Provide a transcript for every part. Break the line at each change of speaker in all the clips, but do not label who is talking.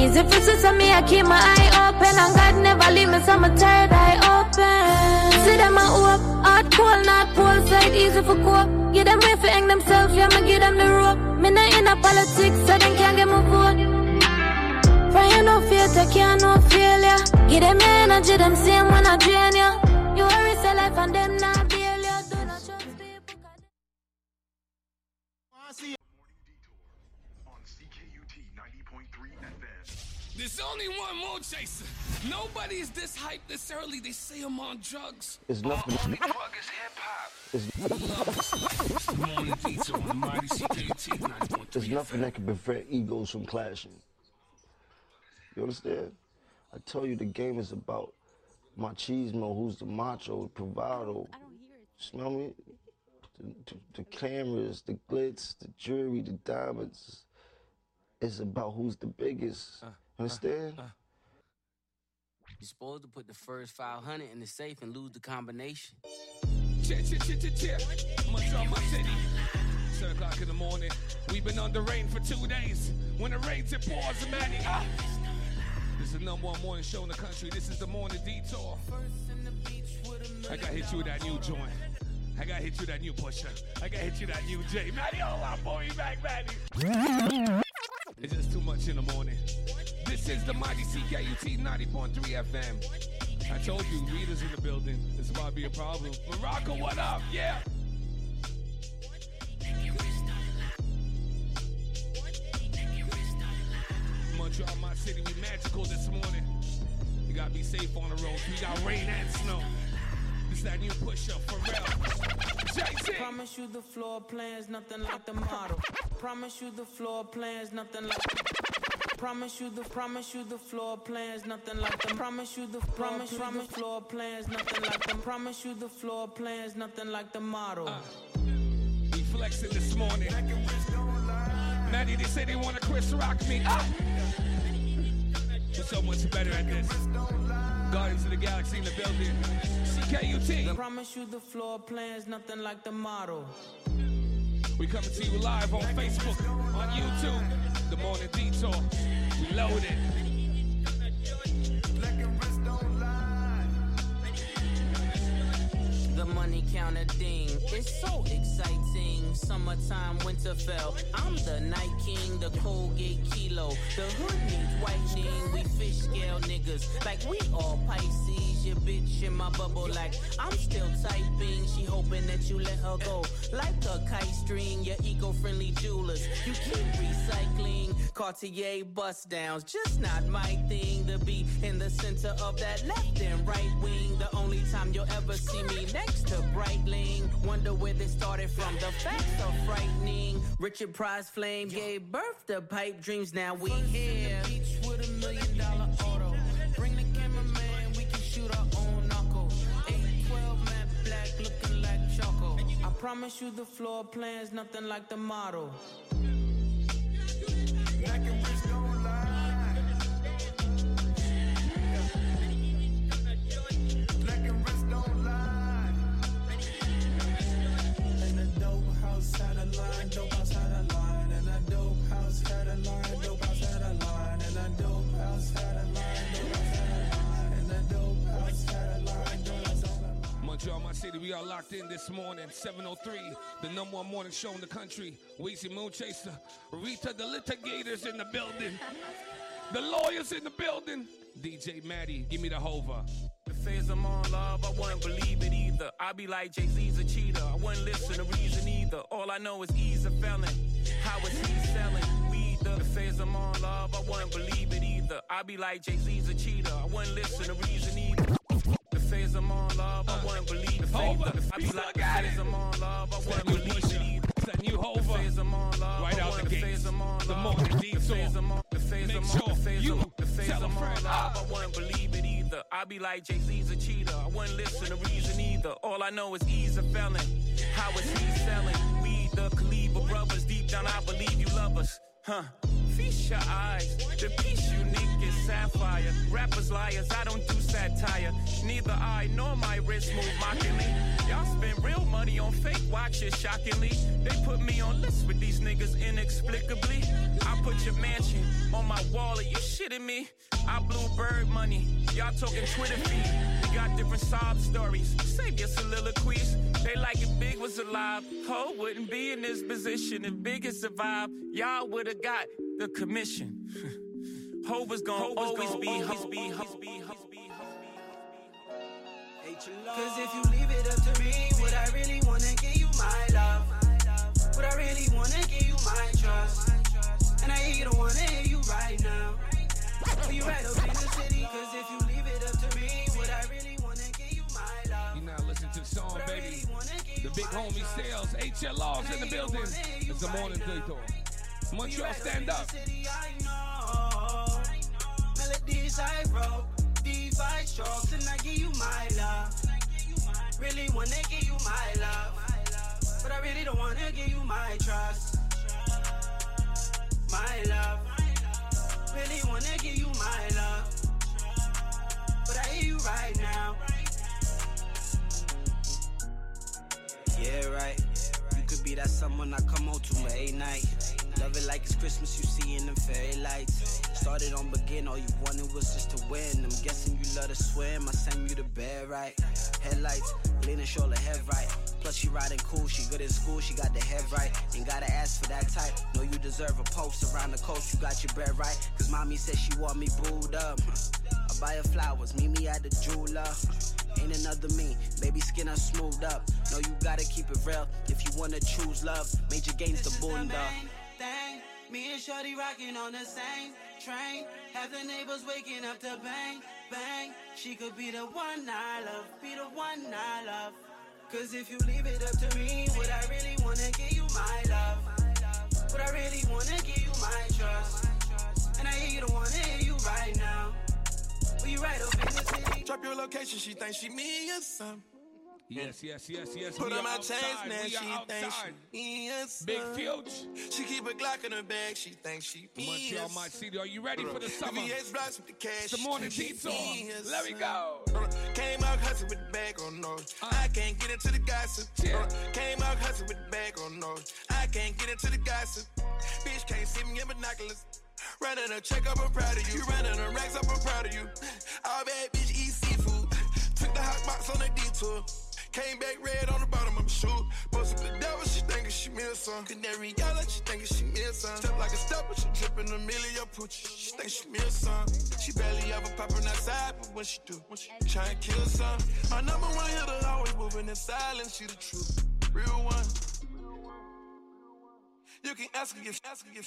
easy for sister me, I keep my eye open. And God never leave me, so my third eye open. See them a hope, hard cold, not pole side, easy for cope. Give them way for hang themselves, yeah, me give them the rope. Me not in a politics, so they can't get my vote. Fire no fear, take care, no failure. Give them your energy, them same when I drain you. You worry, say life and them not bail you. Do not trust people.
On CKUT 90.3 FM.
There's only one Mo Chaser. Nobody is this hyped this early. They say I'm on drugs.
It's nothing.
Only drug is hip-hop.
There's nothing that can prevent egos from clashing. You understand? I tell you, the game is about machismo, who's the macho, bravado. Smell me? The cameras, the glitz, the jewelry, the diamonds. It's about who's the biggest. Understand?
You're supposed to put the first 500 in the safe and lose the combination.
Montreal, my city. 7 o'clock in the morning. We've been under rain for 2 days. When it rains, it pours, Maddie. This is the #1 morning show in the country. This is the Morning Detour. I gotta hit you with that new joint. I gotta hit you with that new pusher. I gotta hit you with that new J. Maddie, oh, I'm pulling you back, Maddie. It's just too much in the morning. This is the mighty CKUT 90.3 FM. I told you, readers in the building. This is about to be a problem. Morocco, what up? Yeah. Montreal, my city, we magical this morning. You gotta be safe on the roads. We got rain and snow. This is that new push-up for real. JC.
Promise you the floor plans, nothing like the model. Promise you the floor plans, nothing like. Promise you the floor plans, nothing like them. Promise you the floor plans, nothing like them. Promise you the floor plans, nothing like the model.
We flexing this morning. Maddie, they say they wanna Chris Rock me. We're so much better at this. Guardians of the Galaxy in the building. CKUT.
Promise you the floor plans, nothing like the model.
We coming to you live on Facebook, on YouTube. The Morning Detour. We loaded.
The money counter ding, it's so exciting. Summertime, Winterfell. I'm the Night King, the Colgate Kilo. The hood needs whitening. We fish scale niggas like we all Pisces. Your bitch in my bubble like I'm still typing. She hoping that you let her go like a kite string. Your eco-friendly jewelers, you keep recycling. Cartier bust downs, just not my thing. To be in the center of that left and right wing. The only time you'll ever see me next to Breitling. Wonder where they started from. The facts are frightening. Richard Price Flame gave birth to pipe dreams. Now we here. Beach with $1 million auto. Bring the cameraman, we can shoot our own knuckle. 812 matte black, looking like choco. I promise you the floor plans, nothing like the model. Black and rich don't lie. Black and rich don't lie. And a dope house had a line, dope house had a line. And a dope house had a line, dope house had a line. And a dope house had a line, dope house had a line. And a dope house had a line, dope house had a line.
Montreal, my city, we are locked in this morning. 7:03, the #1 morning show in the country. Weezy Moon Chaser, Rita, the litigators in the building. The lawyers in the building. DJ Maddie, give me the hover.
The phase I'm on, love, I wouldn't believe it either. I be like Jay-Z's a cheater. I wouldn't listen to reason either. All I know is he's a felon. How is he selling weed? The phase I'm on, love, I wouldn't believe it either. I be like Jay-Z's a cheater. I wouldn't listen to reason either. The phase I'm on, love, I wouldn't believe it either. I be like the phase I'm on, love, I wouldn't believe it either.
It's that new hover. Right out the gates. The Morning Detour. Make sure you tell a friend.
I wouldn't believe it either. I be like Jay-Z's a cheater. I wouldn't listen to reason either. All I know is he's a felon. How is he selling weed? The Khalifa brothers, deep down I believe you love us. Feast your eyes, the piece unique is
sapphire. Rappers liars, I don't do satire. Neither I nor my wrist move mockingly. Y'all spend real money on fake watches, shockingly. They put me on lists with these niggas inexplicably. I put your mansion on my wall, are you shitting me? I blew bird money, y'all talking Twitter feed. We got different sob stories, save your soliloquies. They like if Big was alive, Ho wouldn't be in this position. If Big had survived, y'all would've got the commission. Ho was gonna always be Ho.
Cause if you leave it up to me, would I really wanna give you my love? Would I really wanna give you my trust? And I hear you don't wanna hear you right now. Will you right up in the city? Cause if you leave it up to me, would I really wanna give you my love?
You now listen to the song, baby. The big homie Sales, HLR's in the building. It's the morning detour. Montreal, stand up.
Melodies I wrote, D5 strokes, and I give you my love. Really wanna give you my love, but I really don't wanna give you my trust. My love, really wanna give you my love, but I hear you right now. Yeah, right. You could be that someone I come home to late night. Love it like it's Christmas, you see in them fairy lights. Started on begin, all you wanted was just to win. I'm guessing you love to swim, I send you to bed, right? Headlights, leaning shoulder head right. Plus she riding cool, she good in school, she got the head right. Ain't gotta ask for that type, know you deserve a post. Around the coast, you got your bread right. Cause mommy said she want me booed up. I buy her flowers, meet me at the jeweler. Ain't another me, baby skin are smoothed up. Know you gotta keep it real, if you wanna choose love. Major gains the bunda. Thing. Me and Shorty rocking on the same train. Have the neighbors waking up to bang, bang. She could be the one I love, be the one I love. Cause if you leave it up to me, would I really wanna give you my love? Would I really wanna give you my trust? And I hear you don't wanna hear you right now. Will you right up in the city?
Drop your location, she thinks she me or something.
Yes.
Put
we
on my
outside.
chains, now
We
she
are
thinks
outside.
she me or
Big
something.
Fuge.
She keep a Glock in her bag, she thinks she me
Montreal, my city. Are you ready for the summer?
VVS blocks with the cash.
It's the morning
she
detour.
me or
Let me
something.
go.
Came out hustling with the bag on nose. I can't get into the gossip.
Yeah.
Came out hustling with the bag on nose. I can't get into the gossip. Bitch can't see me in binoculars. Running a check up, I'm proud of you. Running a racks up, I'm proud of you. All bad bitch eat seafood. Took the hot box on the detour. Came back red on the bottom of my shoe. Posted the devil, she thinking she meals some. Canary yellow, she thinking she meals some. Step like a stepper, she dripping a million poochie. She think she meals some. She barely ever popping outside, but when she do, when she try and kill some. My number one hitter, always moving in silence. She the truth, real one. You can ask her if.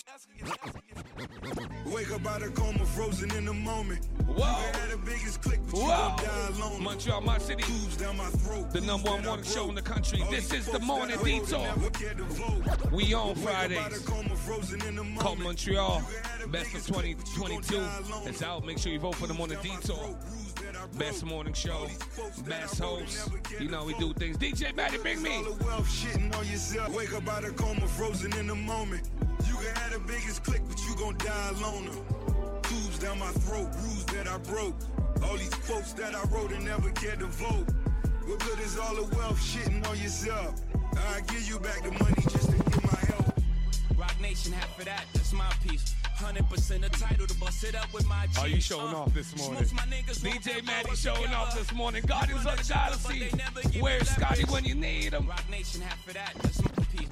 Wake up out of coma, frozen in the moment.
Whoa.
Had the biggest click, but you gon' die alone.
Montreal, my city.
Down my throat.
The number one morning show in the country. This is the morning detour. We on Fridays. Called Montreal. Best of 2022. It's out. Make sure you vote for the morning detour. Best morning show, best host. You know we do things. DJ Maddie, bring me.
Wake up out of coma, frozen in the moment. You can have the biggest click, but you gon' die alone. Tubes down my throat, bruise that I broke. All these quotes that I wrote and never cared to vote. What good is all the wealth shitting on yourself? I give you back the money just to get my help.
Rock Nation, half for that, that's my piece. 100% a title to bust it up with my G's.
Are you showing off this morning? DJ Maddie showing off this morning. Guardians of the Galaxy. Where's Scotty when you need him?
Rock Nation, half for that, that's my piece.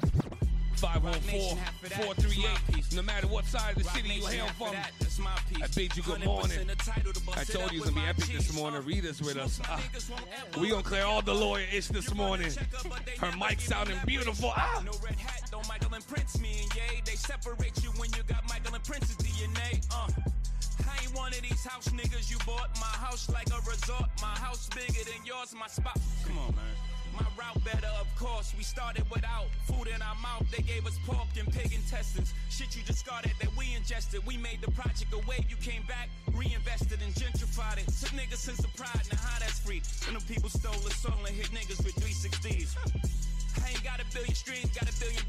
514-438. No matter what side of the city you hail from, I bid you good morning. I told you it's going to be epic this morning. Rita's with us. We going to clear all the lawyer ish this morning. Her mic sounding beautiful.
No red hat, don't Michael and Prince me and yay. They separate you when you got Michael and Prince's DNA. I ain't one of these house niggas you bought. My house like a resort. My house bigger than yours. My spot. Come on, man. My route better, of course. We started without food in our mouth. They gave us pork and pig intestines. Shit you discarded that we ingested. We made the project a wave. You came back, reinvested and gentrified it. Took niggas since the pride, now how that's free. When them people stole the soul and hit niggas with 360s. I ain't got a billion streams, got $1 billion.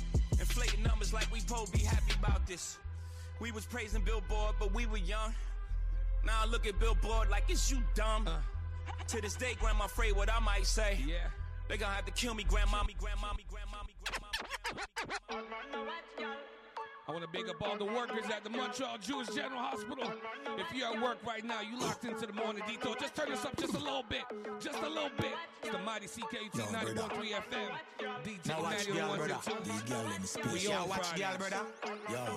Inflating numbers like we po be happy about this. We was praising Billboard, but we were young. Now I look at Billboard like, is you dumb? To this day, grandma afraid what I might say.
Yeah.
They gonna have to kill me, grandmommy.
I want to big up all the workers at the Montreal Jewish General Hospital. If you're at work right now, you locked into the morning detour. Just turn this up just a little bit. Just a little bit. It's the mighty CKUT 91.3 FM. DJ
now watch girl, brother. These girl in the space.
Yo,
watch girl, brother. Yo.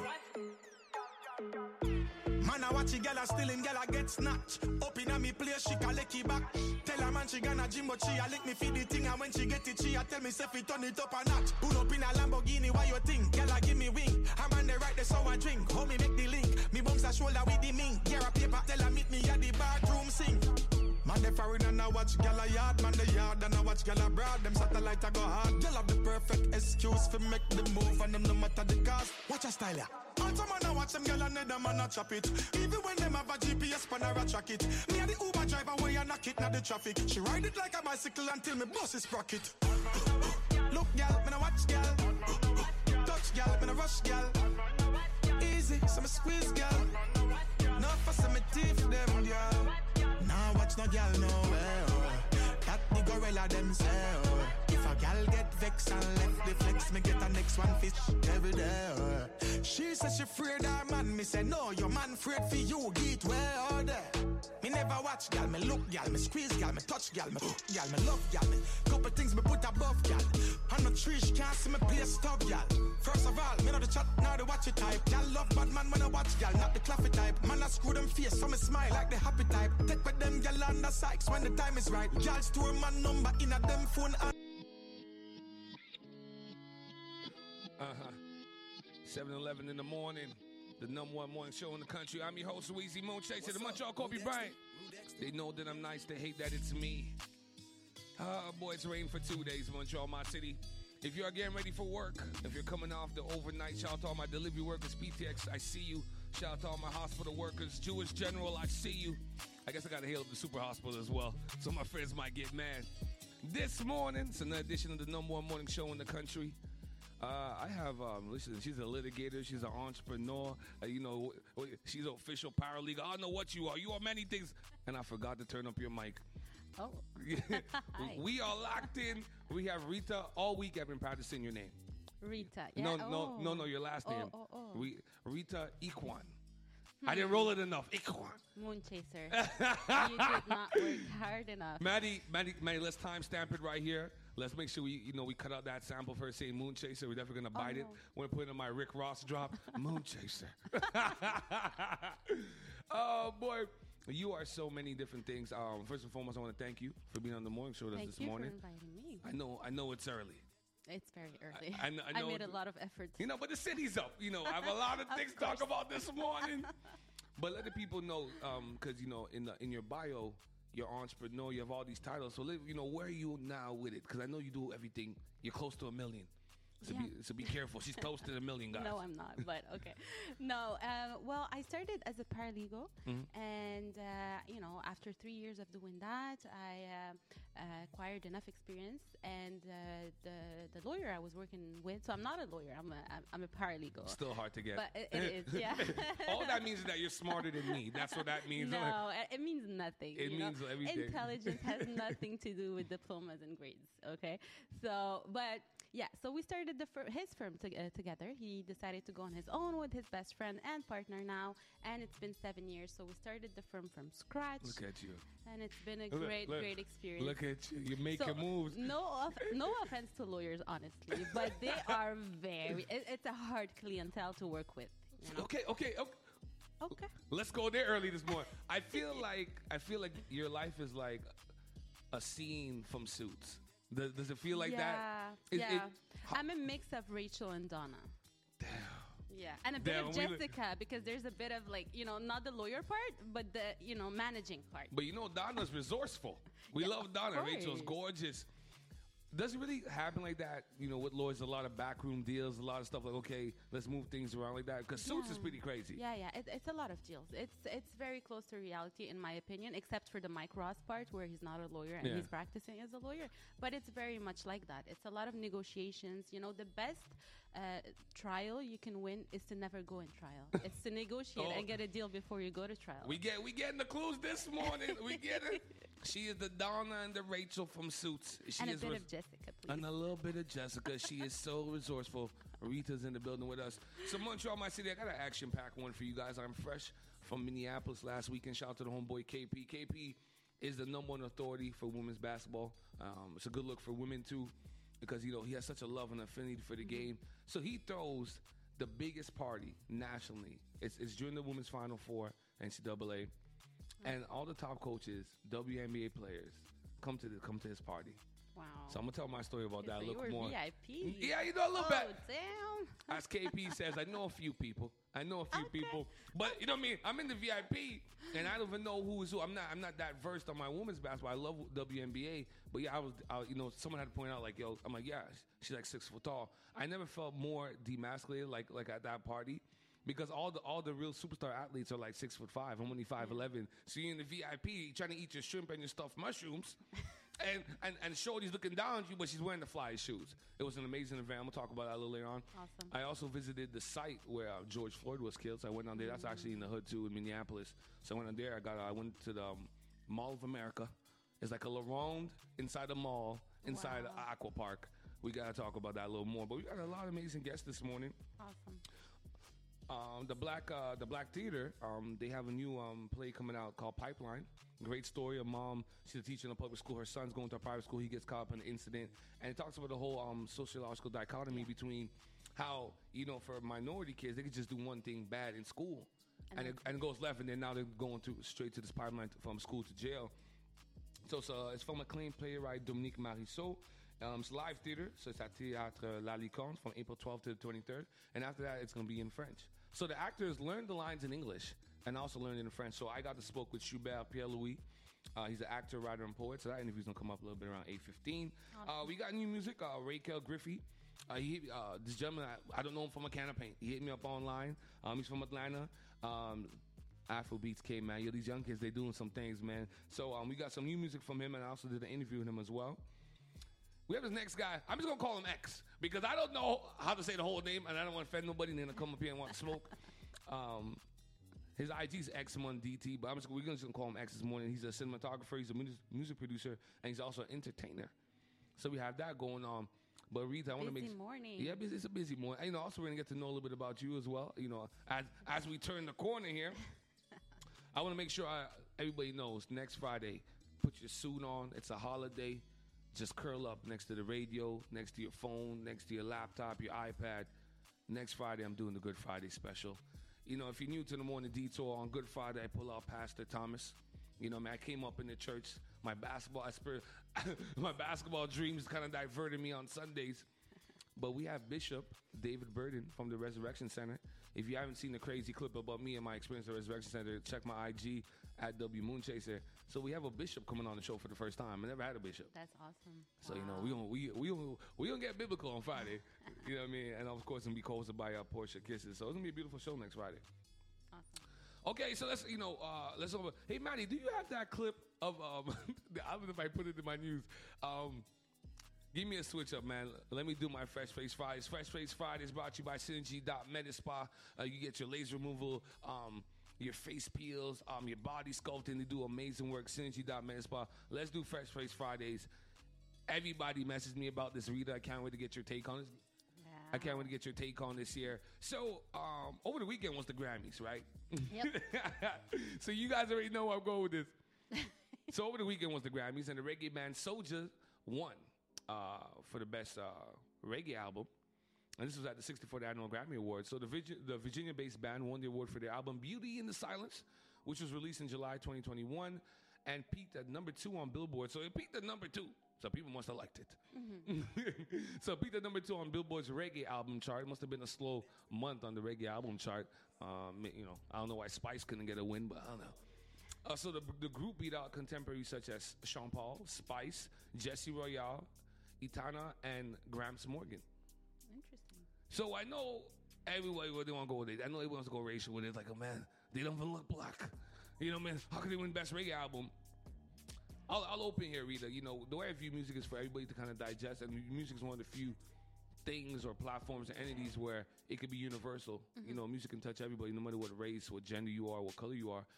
Man, I watch a girl, still in girl, I get snatched. Up in a me place, she can lick it back. Tell her man she gonna gym, but she a lick me feed the thing. And when she get it, she a tell me if it turn it up a notch. Pull up in a Lamborghini, why you think? Girl, I give me wing. I'm on the right, the so I drink. How me make the link? Me bumps a shoulder with the mink. Gear a paper, tell her meet me at the bathroom sink. Man, they foreign and I watch gal a yard. Man, the yard and I watch gal abroad. Them satellite I go hard. Gal have the perfect excuse for make the move. And them no matter the cost. Watch a style, yeah. All time man, I watch them gal and them man a chop it. Even when them have a GPS pan or a track it. Me and the Uber driver where you knock it, not the traffic. She ride it like a bicycle until me bus is sprocket. Look gal, man I watch gal. Touch gal, man I rush gal. Easy, so me squeeze gal. No fuss in me teeth them gal. Now watch no gal nowhere. That the gorilla themselves. If a gal get vexed and left the flex, me get a next one fish every day. She says she afraid her man. Me say no, your man afraid for you. Get where all there. Me never watch gal, me look gal, me squeeze gal, me touch gal, me hook gal, me love gal, me couple things me put above gal. On the tree, she can't see me play stop gal. First of all, me know the chat, now the watch it type. Gal love bad man when I watch gal, not the claffy type. Man I screw them face, so me smile like the happy type. Take with them gal on the sykes when the time is right. Gal store man number in a them phone.
7:11 in the morning. The #1 morning show in the country. I'm your host, Weezy Moonchaser, the Montreal Kobe Bryant. They know that I'm nice, they hate that it's me. Boy, it's rained for 2 days, Montreal, my city. If you're getting ready for work, if you're coming off the overnight, shout out to all my delivery workers, PTX, I see you. Shout out to all my hospital workers, Jewish General, I see you. I guess I got to hail up the super hospital as well, so my friends might get mad. This morning, it's another edition of the #1 morning show in the country. I have, listen, she's a litigator, she's an entrepreneur, she's an official paralegal. I don't know what you are. You are many things. And I forgot to turn up your mic.
Oh.
We are locked in. We have Rita. All week I've been practicing your name.
Rita, yeah.
No, your last name. Rita Equan. I didn't roll it enough. Equan.
Moonchaser. You did not work hard enough.
Maddie, let's timestamp it right here. Let's make sure we cut out that sample for saying Moonchaser. We're definitely gonna bite it. We're gonna put it in my Rick Ross drop. Moonchaser. Oh boy, you are so many different things. First and foremost, I want to thank you for being on the morning show with us this morning.
Thank you for inviting me.
I know it's early.
It's very early.
I know
I made a lot of effort.
But the city's up. I have a lot of things to talk about this morning. But let the people know, because in your bio, you're an entrepreneur, you have all these titles. So where are you now with it? Because I know you do everything. You're close to 1 million. So be careful. She's close to 1 million, guys.
No, I'm not, but okay. No, well, I started as a paralegal, and, after 3 years of doing that, I acquired enough experience, and the lawyer I was working with, so I'm not a lawyer, I'm a paralegal.
Still hard to get.
But it is, yeah.
All that means is that you're smarter than me. That's what that means.
No, it means nothing.
It means everything.
Intelligence has nothing to do with diplomas and grades, okay? So, but... yeah, so we started his firm together. He decided to go on his own with his best friend and partner now, and it's been 7 years. So we started the firm from scratch.
Look at you.
And it's been a great experience.
Look at you. You're making moves.
No offense to lawyers, honestly, but they are it's a hard clientele to work with.
Okay. Let's go there early this morning. I feel like your life is like a scene from Suits. Does it feel like that?
Yeah. I'm a mix of Rachel and Donna.
Damn.
Yeah. And a bit of Jessica, because there's a bit of not the lawyer part, but the, managing part.
But Donna's resourceful. We love Donna. Rachel's gorgeous. Does it really happen like that? You know, with lawyers, a lot of backroom deals, a lot of stuff like, okay, let's move things around like that. Because Suits is pretty crazy.
Yeah, it's a lot of deals. It's very close to reality, in my opinion, except for the Mike Ross part where he's not a lawyer and he's practicing as a lawyer. But it's very much like that. It's a lot of negotiations. You know, the best trial you can win is to never go in trial. It's to negotiate and get a deal before you go to trial.
We getting the clues this morning. We get it. She is the Donna and the Rachel from Suits. She
and
is
a bit of Jessica, please.
And a little bit of Jessica. She is so resourceful. Rita's in the building with us. So Montreal, my city, I got an action-packed one for you guys. I'm fresh from Minneapolis last weekend. Shout out to the homeboy KP. KP is the #1 authority for women's basketball. It's a good look for women, too, because, you know, he has such a love and affinity for the game. So he throws the biggest party nationally. It's during the Women's Final Four, NCAA. And all the top coaches, WNBA players, come to his party.
Wow.
So I'm going to tell my story about that a little
you were
more.
VIP.
Yeah, you know, a little bit.
Damn.
As KP says, I know a few people. But, you know what I mean? I'm in the VIP, and I don't even know who is who. I'm not that versed on my women's basketball. I love WNBA. But, yeah, you know, someone had to point out, like, yo, I'm like, yeah, she's like 6 foot tall. I never felt more demasculated like at that party. Because all the real superstar athletes are like 6'5". I'm only 5'11". So you're in the VIP trying to eat your shrimp and your stuffed mushrooms, and Shorty's looking down at you, but she's wearing the flyest shoes. It was an amazing event. I'm gonna talk about that a little later on.
Awesome.
I also visited the site where George Floyd was killed. So I went down there. That's actually in the hood too, in Minneapolis. So I went down there. I went to the Mall of America. It's like a La Ronde inside the mall, inside the Aqua Park. We gotta talk about that a little more. But we got a lot of amazing guests this morning.
Awesome.
The Black Theater, they have a new play coming out called Pipeline. Great story. A mom, she's a teacher in a public school. Her son's going to a private school. He gets caught up in an incident. And it talks about the whole sociological dichotomy between how, you know, for minority kids, they could just do one thing bad in school. And it goes left, and then now they're going straight to this pipeline from school to jail. So it's from acclaimed playwright Dominique Mariceau. It's live theater, so it's at Théâtre La Licorne from April 12th to the 23rd. And after that, it's going to be in French. So the actors learned the lines in English and also learned it in French. So I got to spoke with Schubert Pierre-Louis. He's an actor, writer, and poet. So that interview's going to come up a little bit around 8:15. We got new music, Raquel Griffey. This gentleman, I don't know him from a can of paint. He hit me up online. He's from Atlanta. Afrobeats came, man. Yo, these young kids, they doing some things, man. So we got some new music from him, and I also did an interview with him as well. We have this next guy. I'm just going to call him X because I don't know how to say the whole name, and I don't want to offend nobody and then come up here and want to smoke. His IG's X1DT, but we're just going to call him X this morning. He's a cinematographer. He's a music producer, and he's also an entertainer. So we have that going on. But Rita, I want to make...
Busy morning.
Yeah, it's a busy morning. You know, also we're going to get to know a little bit about you as well. You know, as we turn the corner here, I want to make sure everybody knows next Friday, put your suit on. It's a holiday. Just curl up next to the radio, next to your phone, next to your laptop, your iPad. Next Friday, I'm doing the Good Friday special. You know, if you're new to the Morning Detour, on Good Friday, I pull out Pastor Thomas. You know, man, I came up in the church. My basketball dreams kind of diverted me on Sundays. But we have Bishop David Burden from the Resurrection Center. If you haven't seen the crazy clip about me and my experience at the Resurrection Center, check my IG at W Moonchaser. So we have a bishop coming on the show for the first time. I never had a bishop.
That's awesome.
So you know we gonna get biblical on Friday. You know what I mean? And of course, it's gonna be hosted by Portia Kisses. So it's gonna be a beautiful show next Friday.
Awesome.
Okay, so let's over. Hey Maddie, do you have that clip of I don't know if I put it in my news. Give me a switch up, man. Let me do my Fresh Face Fridays. Fresh Face Fridays brought to you by Synergy.Medispa. You get your laser removal, your face peels, your body sculpting. They do amazing work. Synergy.Medispa. Let's do Fresh Face Fridays. Everybody messaged me about this, Rita. I can't wait to get your take on this.
Yeah.
I can't wait to get your take on this year. So, over the weekend was the Grammys, right?
Yep.
So you guys already know where I'm going with this. So over the weekend was the Grammys, and the reggae band Soulja won for the best reggae album. And this was at the 64th Annual Grammy Awards. So the Virginia-based band won the award for their album Beauty in the Silence, which was released in July 2021 and peaked at number 2 on Billboard. So it peaked at number 2. So people must have liked it. Mm-hmm. So it peaked at number 2 on Billboard's reggae album chart. It must have been a slow month on the reggae album chart. You know, I don't know why Spice couldn't get a win, but I don't know. So the group beat out contemporaries such as Sean Paul, Spice, Jesse Royale, Itana, and Gramps Morgan.
Interesting.
So I know everybody where they want to go with it. I know everyone wants to go racial with it. It's like, oh man, they don't even look black. You know, man, how can they win best reggae album? I'll open here, Rita. You know, the way I view music is for everybody to kind of digest, and music is one of the few things or platforms or entities where it could be universal. You know, music can touch everybody, no matter what race, what gender you are, what color you are.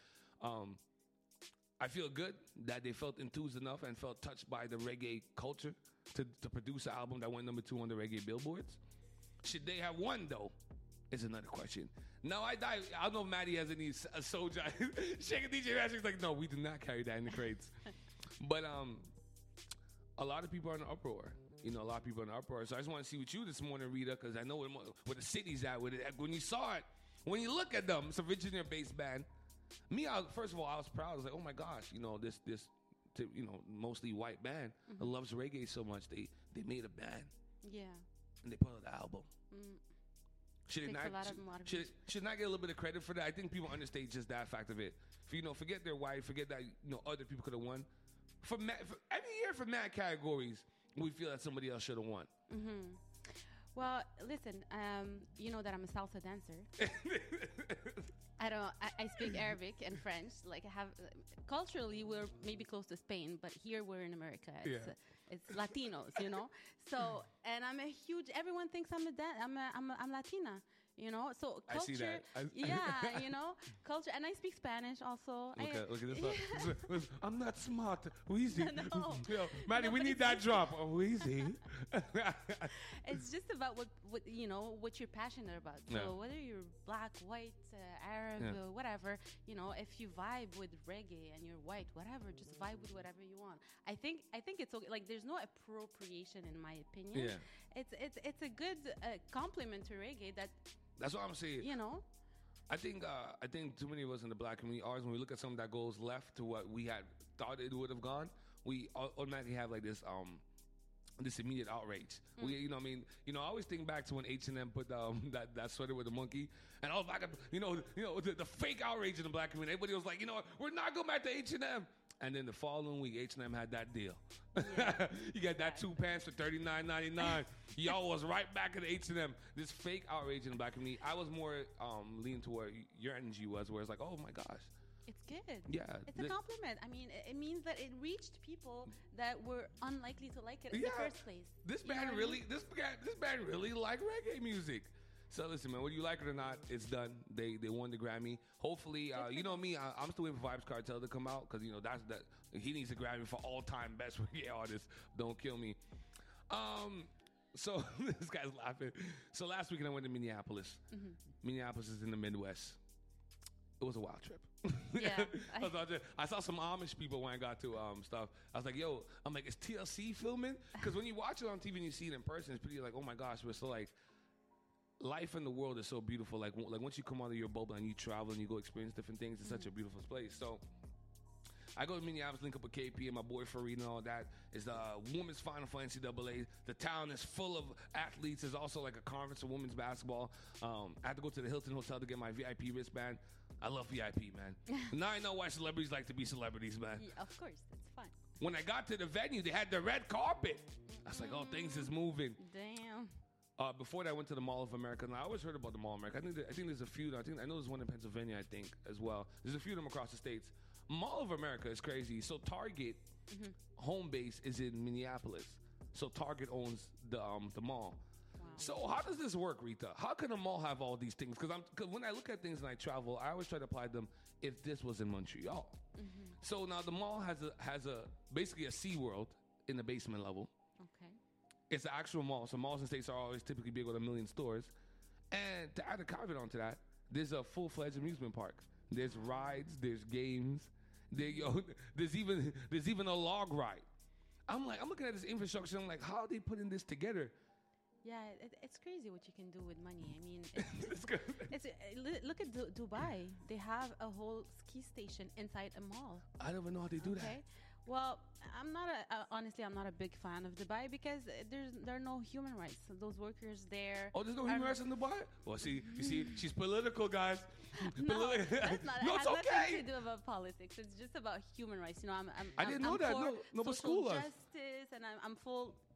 I feel good that they felt enthused enough and felt touched by the reggae culture to produce an album that went number 2 on the reggae billboards. Should they have won, though, is another question. Now, I don't know if Maddie has any soldier. Shaking DJ Patrick's like, no, we do not carry that in the crates. But a lot of people are in an uproar. You know, a lot of people are in an uproar. So I just want to see with you this morning, Rita, because I know where the city's at with it. When you saw it, when you look at them, it's a Virginia-based band. Me, first of all, I was proud. I was like, oh my gosh, you know, this mostly white band that loves reggae so much. They made a band.
Yeah.
And they put out the album. Should
not
get a little bit of credit for that? I think people understate just that fact of it. Forget their white, forget that other people could have won. For every year for mad categories, we feel that somebody else should have won.
Well, listen, you know that I'm a salsa dancer. I speak Arabic and French. Like culturally, we're maybe close to Spain, but here we're in America. It's Latinos, you know. So, and I'm a huge. Everyone thinks I'm Latina. You know, so culture.
I see that.
Yeah, you know, culture, and I speak Spanish also.
Look at this. I'm not smart. Wheezy.
No.
Yo, Maddie, we need that drop. Wheezy.
It's just about what what you're passionate about. So whether you're black, white, Arab, whatever, you know, if you vibe with reggae and you're white, whatever, just vibe with whatever you want. I think it's okay. Like there's no appropriation in my opinion. Yeah. It's a good compliment to reggae that.
That's what I'm saying.
You know,
I think too many of us in the black community, always when we look at something that goes left to what we had thought it would have gone, we automatically have like this immediate outrage. We, I always think back to when H&M put that sweater with the monkey, and I was like, the fake outrage in the black community. Everybody was like, we're not going back to H&M. And then the following week, H&M had that deal. Yeah. You got that 2 pants for $39.99. Y'all was right back at H&M. This fake outrage in the black community. I was more leaning toward your energy was, where it's like, oh my gosh.
It's good.
Yeah.
It's a compliment. I mean, it means that it reached people that were unlikely to like it in the first place.
This band really like reggae music. So listen, man, whether you like it or not, it's done. They won the Grammy. Hopefully, you know me, I'm still waiting for Vybz Kartel to come out because that he needs a Grammy for all time best reggae artist. Don't kill me. So this guy's laughing. So last weekend I went to Minneapolis. Minneapolis is in the Midwest. It was a wild trip.
Yeah.
I saw some Amish people when I got to stuff. I was like, yo, is TLC filming? Because when you watch it on TV and you see it in person, it's pretty like, oh my gosh, we're so like. Life in the world is so beautiful. Like once you come out of your bubble and you travel and you go experience different things, it's such a beautiful place. So I go to Minneapolis, link up with KP and my boy Farid and all that. It's the women's final for NCAA. The town is full of athletes. There's also like a conference of women's basketball. I had to go to the Hilton Hotel to get my VIP wristband. I love VIP, man. Now I know why celebrities like to be celebrities, man.
Yeah, of course, it's fun.
When I got to the venue, they had the red carpet. I was like, oh, things is moving.
Damn.
Before that, I went to the Mall of America. And I always heard about the Mall of America. I think there's a few. I know there's one in Pennsylvania, I think, as well. There's a few of them across the states. Mall of America is crazy. So Target home base is in Minneapolis. So Target owns the mall. Wow. So how does this work, Rita? How can a mall have all these things? Because when I look at things and I travel, I always try to apply them if this was in Montreal. So now the mall has basically a SeaWorld in the basement level.
Okay.
It's an actual mall. So malls in states are always typically big with 1 million stores. And to add a caveat onto that, there's a full-fledged amusement park. There's rides, there's games, there's even a log ride. I'm looking at this infrastructure. I'm like, how are they putting this together?
Yeah, it's crazy what you can do with money. I mean, look at Dubai. They have a whole ski station inside a mall.
I don't even know how they do that.
Well, honestly, I'm not a big fan of Dubai because there are no human rights. Those workers there.
Oh, there's no human rights in Dubai? Well, you see, she's political, guys.
No, that's not.
No,
it
it's
has
okay.
nothing to do about politics. It's just about human rights.
I didn't know that. No, but school us.
Justice, and I'm full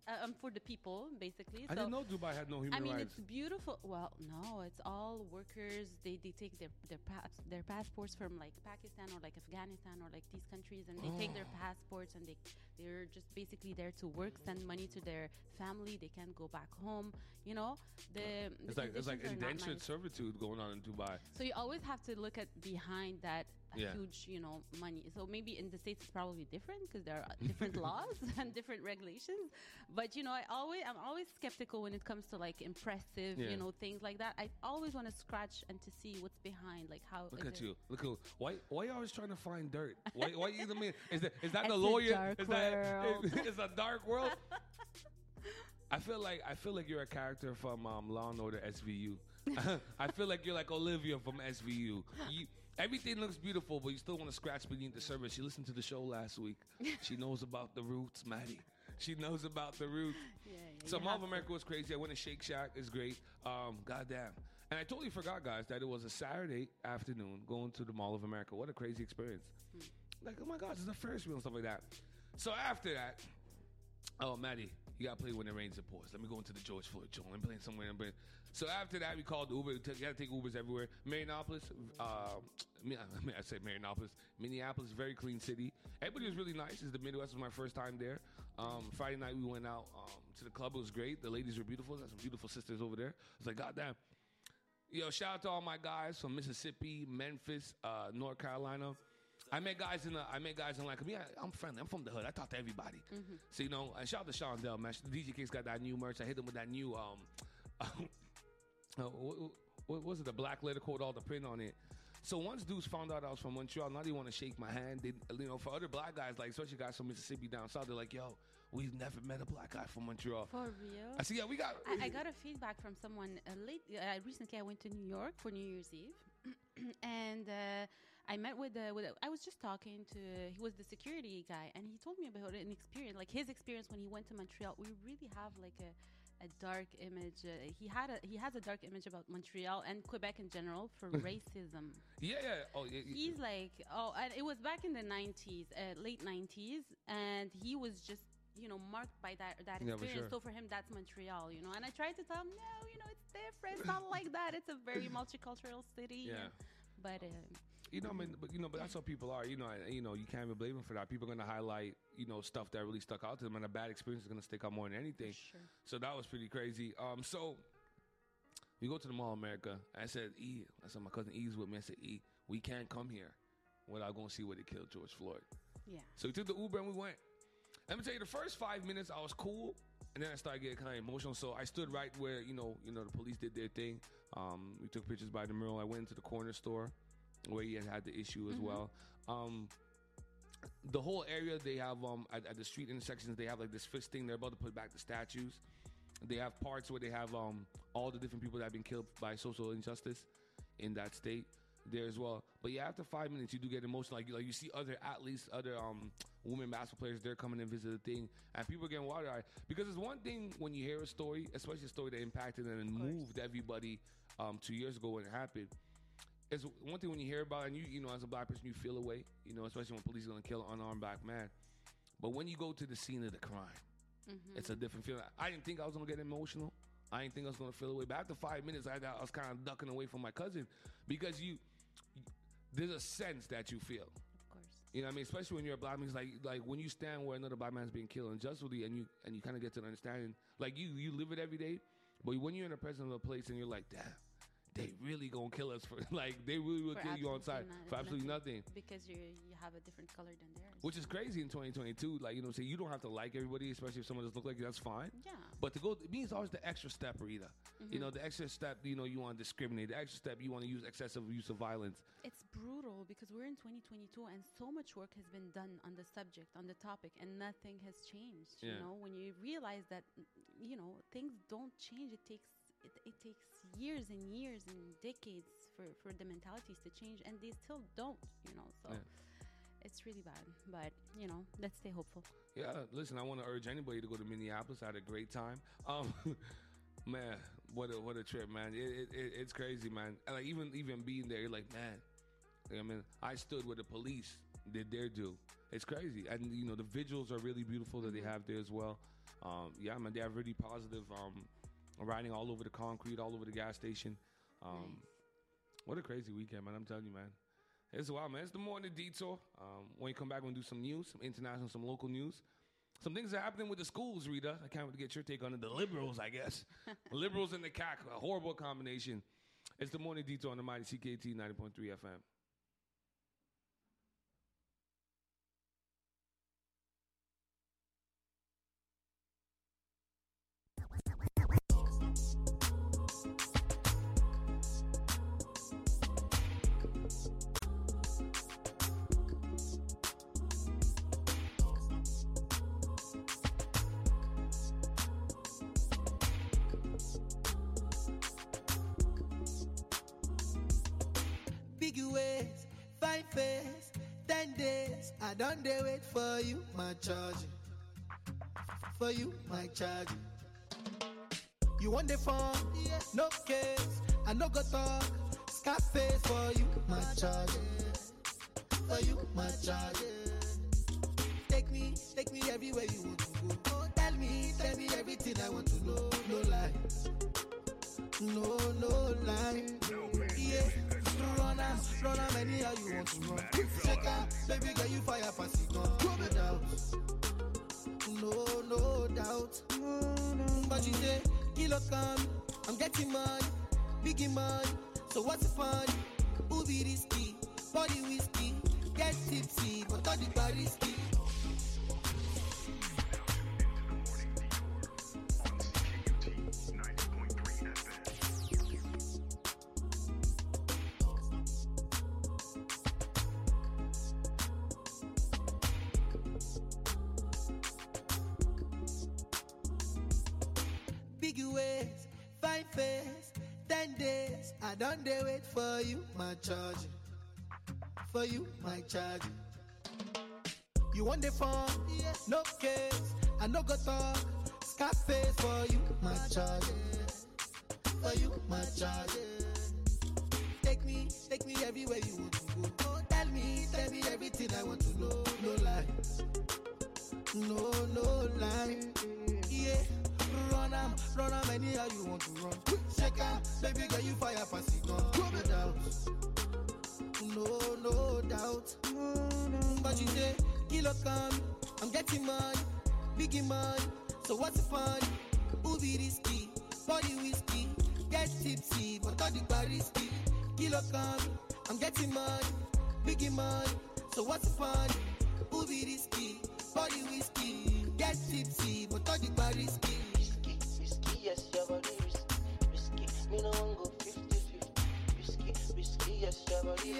for the people, basically.
I didn't know Dubai had no human rights.
It's beautiful. Well, no, it's all workers. They take their passports from like Pakistan or like Afghanistan or like these countries, and they take their passports and they're just basically there to work, send money to their family. They can't go back home. You know,
it's like indentured servitude going on in Dubai.
So you always have to look at behind that huge, money. So maybe in the States it's probably different because there are different laws and different regulations. But I'm always skeptical when it comes to like impressive, things like that. I always want to scratch and to see what's behind, like how.
Look at you. Look at why you always trying to find dirt? Why you know what I mean? Is that the lawyer? It's a dark world. I feel like you're a character from Law and Order SVU. I feel like you're like Olivia from SVU. Everything looks beautiful, but you still want to scratch beneath the surface. She listened to the show last week. She knows about the roots, Maddie. She knows about the roots. So Mall of America was crazy. I went to Shake Shack. It's great. Goddamn. And I totally forgot, guys, that it was a Saturday afternoon going to the Mall of America. What a crazy experience. Like, oh my God, it's a Ferris wheel and stuff like that. So after that, Maddie, you got to play When It Rains, It Pours. Let me go into the George Floyd joint. I'm playing somewhere. So after that, we called Uber. You got to take Ubers everywhere. Minneapolis, I say Minneapolis, very clean city. Everybody was really nice. It's the Midwest. Was my first time there. Friday night, we went out to the club. It was great. The ladies were beautiful. There's some beautiful sisters over there. I was like, goddamn. Yo, shout out to all my guys from Mississippi, Memphis, North Carolina. I met guys in like, I'm friendly. I'm from the hood. I talk to everybody. Mm-hmm. So, and shout out to Sean Dell, man. The DJ K's got that new merch. I hit him with that new, what was it? The black letter code, all the print on it. So once dudes found out I was from Montreal, now they want to shake my hand. They, for other black guys, like especially guys from Mississippi down south, they're like, yo, we've never met a black guy from Montreal.
For real?
I see, yeah, we got.
I got a feedback from someone recently. I went to New York for New Year's Eve, and I met with I was just talking to. He was the security guy, and he told me about an experience, like his experience when he went to Montreal. We really have like a dark image. He has a dark image about Montreal and Quebec in general for racism.
Yeah. Oh, yeah.
He's like, and it was back in the 90s, late 90s, and he was just, marked by that experience. For sure. So for him, that's Montreal, And I tried to tell him, no, it's different. It's not like that. It's a very multicultural city.
Yeah.
But
but that's how people are. You can't even blame them for that. People are gonna highlight, stuff that really stuck out to them, and a bad experience is gonna stick out more than anything.
Sure.
So that was pretty crazy. So we go to the Mall of America. I said, my cousin E's with me. I said, we can't come here without going to see where they killed George Floyd.
Yeah.
So we took the Uber and we went. Let me tell you, the first 5 minutes I was cool, and then I started getting kind of emotional. So I stood right where the police did their thing. We took pictures by the mural. I went into the corner store where he had the issue as well. The whole area they have at the street intersections, they have like this fist thing. They're about to put back the statues. They have parts where they have all the different people that have been killed by social injustice in that state there as well. But yeah, after 5 minutes, you do get emotional. Like you see other athletes, other women basketball players, they're coming and visit the thing, and people are getting water-eyed. Because it's one thing when you hear a story, especially a story that impacted and moved everybody 2 years ago when it happened. It's one thing when you hear about it, and you as a black person, you feel a way, especially when police are going to kill an unarmed black man. But when you go to the scene of the crime, it's a different feeling. I didn't think I was going to get emotional. I didn't think I was going to feel away. But after 5 minutes, I was kind of ducking away from my cousin because there's a sense that you feel.
Of course.
You know what I mean? Especially when you're a black man. It's like when you stand where another black man's being killed unjustly and you kind of get to an understanding. Like you live it every day. But when you're in the presence of a place and you're like, damn, they really gonna kill us for they really will kill you on sight for absolutely nothing
because you have a different color than theirs,
which is crazy in 2022. So you don't have to like everybody, especially if someone doesn't look like you. That's fine.
Yeah.
But it means always the extra step, Rita. The extra step. You want to discriminate. The extra step, you want to use excessive use of violence.
It's brutal because we're in 2022 and so much work has been done on the subject, on the topic, and nothing has changed.
Yeah.
When you realize that things don't change, it takes years and years and decades for the mentalities to change, and they still don't, so it's really bad, but let's stay hopeful.
Yeah, listen, I want to urge anybody to go to Minneapolis. I had a great time. Man, what a trip, man. It's crazy, man. Like even being there, you're like, man, I stood where the police did their due. It's crazy. And, you know, the visuals are really beautiful that they have there as well. Yeah, man, they have really positive riding all over the concrete, all over the gas station. What a crazy weekend, man. I'm telling you, man. It's wild, man. It's the morning detour. When you come back, we're going to do some news, some international, some local news. Some things are happening with the schools, Rita. I can't wait to get your take on it. The liberals, I guess. Liberals and the CAC, a horrible combination. It's the morning detour on the mighty CKT 90.3 FM.
Ways, 5 days, 10 days. I don't dare wait for you, my charge. For you, my charge. You want the phone? Yeah. No case. I no go talk. Scarface for you, my charge. For you, my charge. Take me everywhere you want to go. Oh, tell me everything I want to know. No lie. No lie. Yeah. Run am anyhow you want to run. Check out, baby girl, you fire pass it gun. No doubt. But you say, kilo come, I'm getting money, biggie money. So what's the fun? Who be risky? Body whiskey, get tipsy, but all the bar risky. Ways, 5 days, 10 days. I don't dare wait for you, my charge. For you, my charge. You want the phone? Yeah. No case. I no go talk. Scarface for you, my charge. For you, my charge. Take me everywhere you want to go. Oh, tell me everything I want to know. No lie. No lie. Yeah. Run am anyhow you want to run. Check out, baby girl, you fire pass it gun. No doubt. But you say, kilo come, I'm getting money, biggie money. So what's the fun? Who be risky? Body whiskey, get tipsy, but all the bar risky. Kilo come, I'm getting money, biggie money. So what's the fun? Who be risky? Body whiskey, get tipsy, but all the bar risky.
Yes, your body risky. Me no one go 50-50. Risky, yes, your body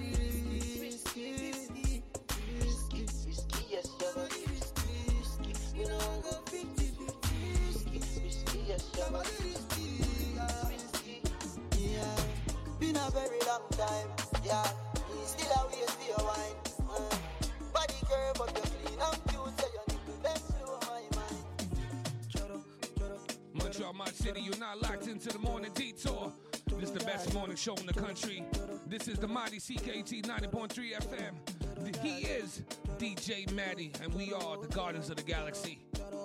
risky. Yes, your body risky. Me no one go 50-50. Risky, yes, your body risky. Yeah, been a very long time. Yeah, still a waste for your wine. Body curve up your clean, I'm cute, so your nipple bend slow my mind.
Montreal, my city, you're not locked into the morning detour. This is the best morning show in the country. This is the mighty CKT 90.3 FM. He is DJ Maddie, and we are the Guardians of the Galaxy.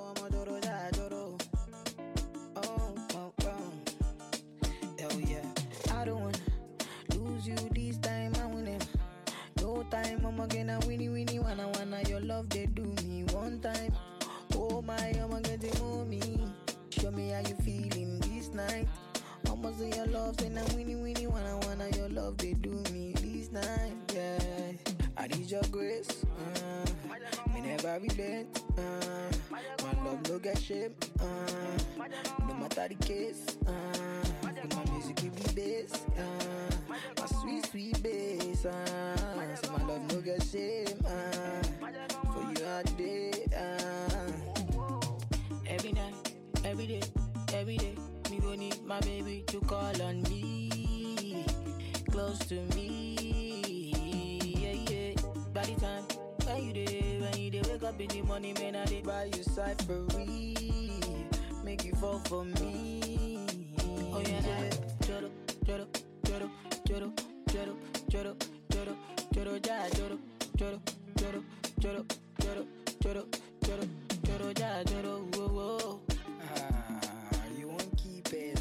Hell yeah. I don't wanna lose you this time, I win him. No time, I'm gonna winnie, wanna your love, they do me one time. Oh my, I'm getting on me. Show me how you feeling this night. Almost say your love, say now winnie, wanna your love, they do me this night, yeah. I need your grace, me never relent, my love no get shame, no matter the case, my music give me bass, my sweet bass, so my love no get shame, for you all day, every night, every day, me gon' need my baby to call on me, close to me, yeah. By the time when you dey wake up in the morning, man, I dey buy you cyphery, make you fall for me. Oh yeah, choro, ja, choro, choro, choro, choro, choro, choro, choro, choro, ja, choro, whoa, whoa. You won't keep it.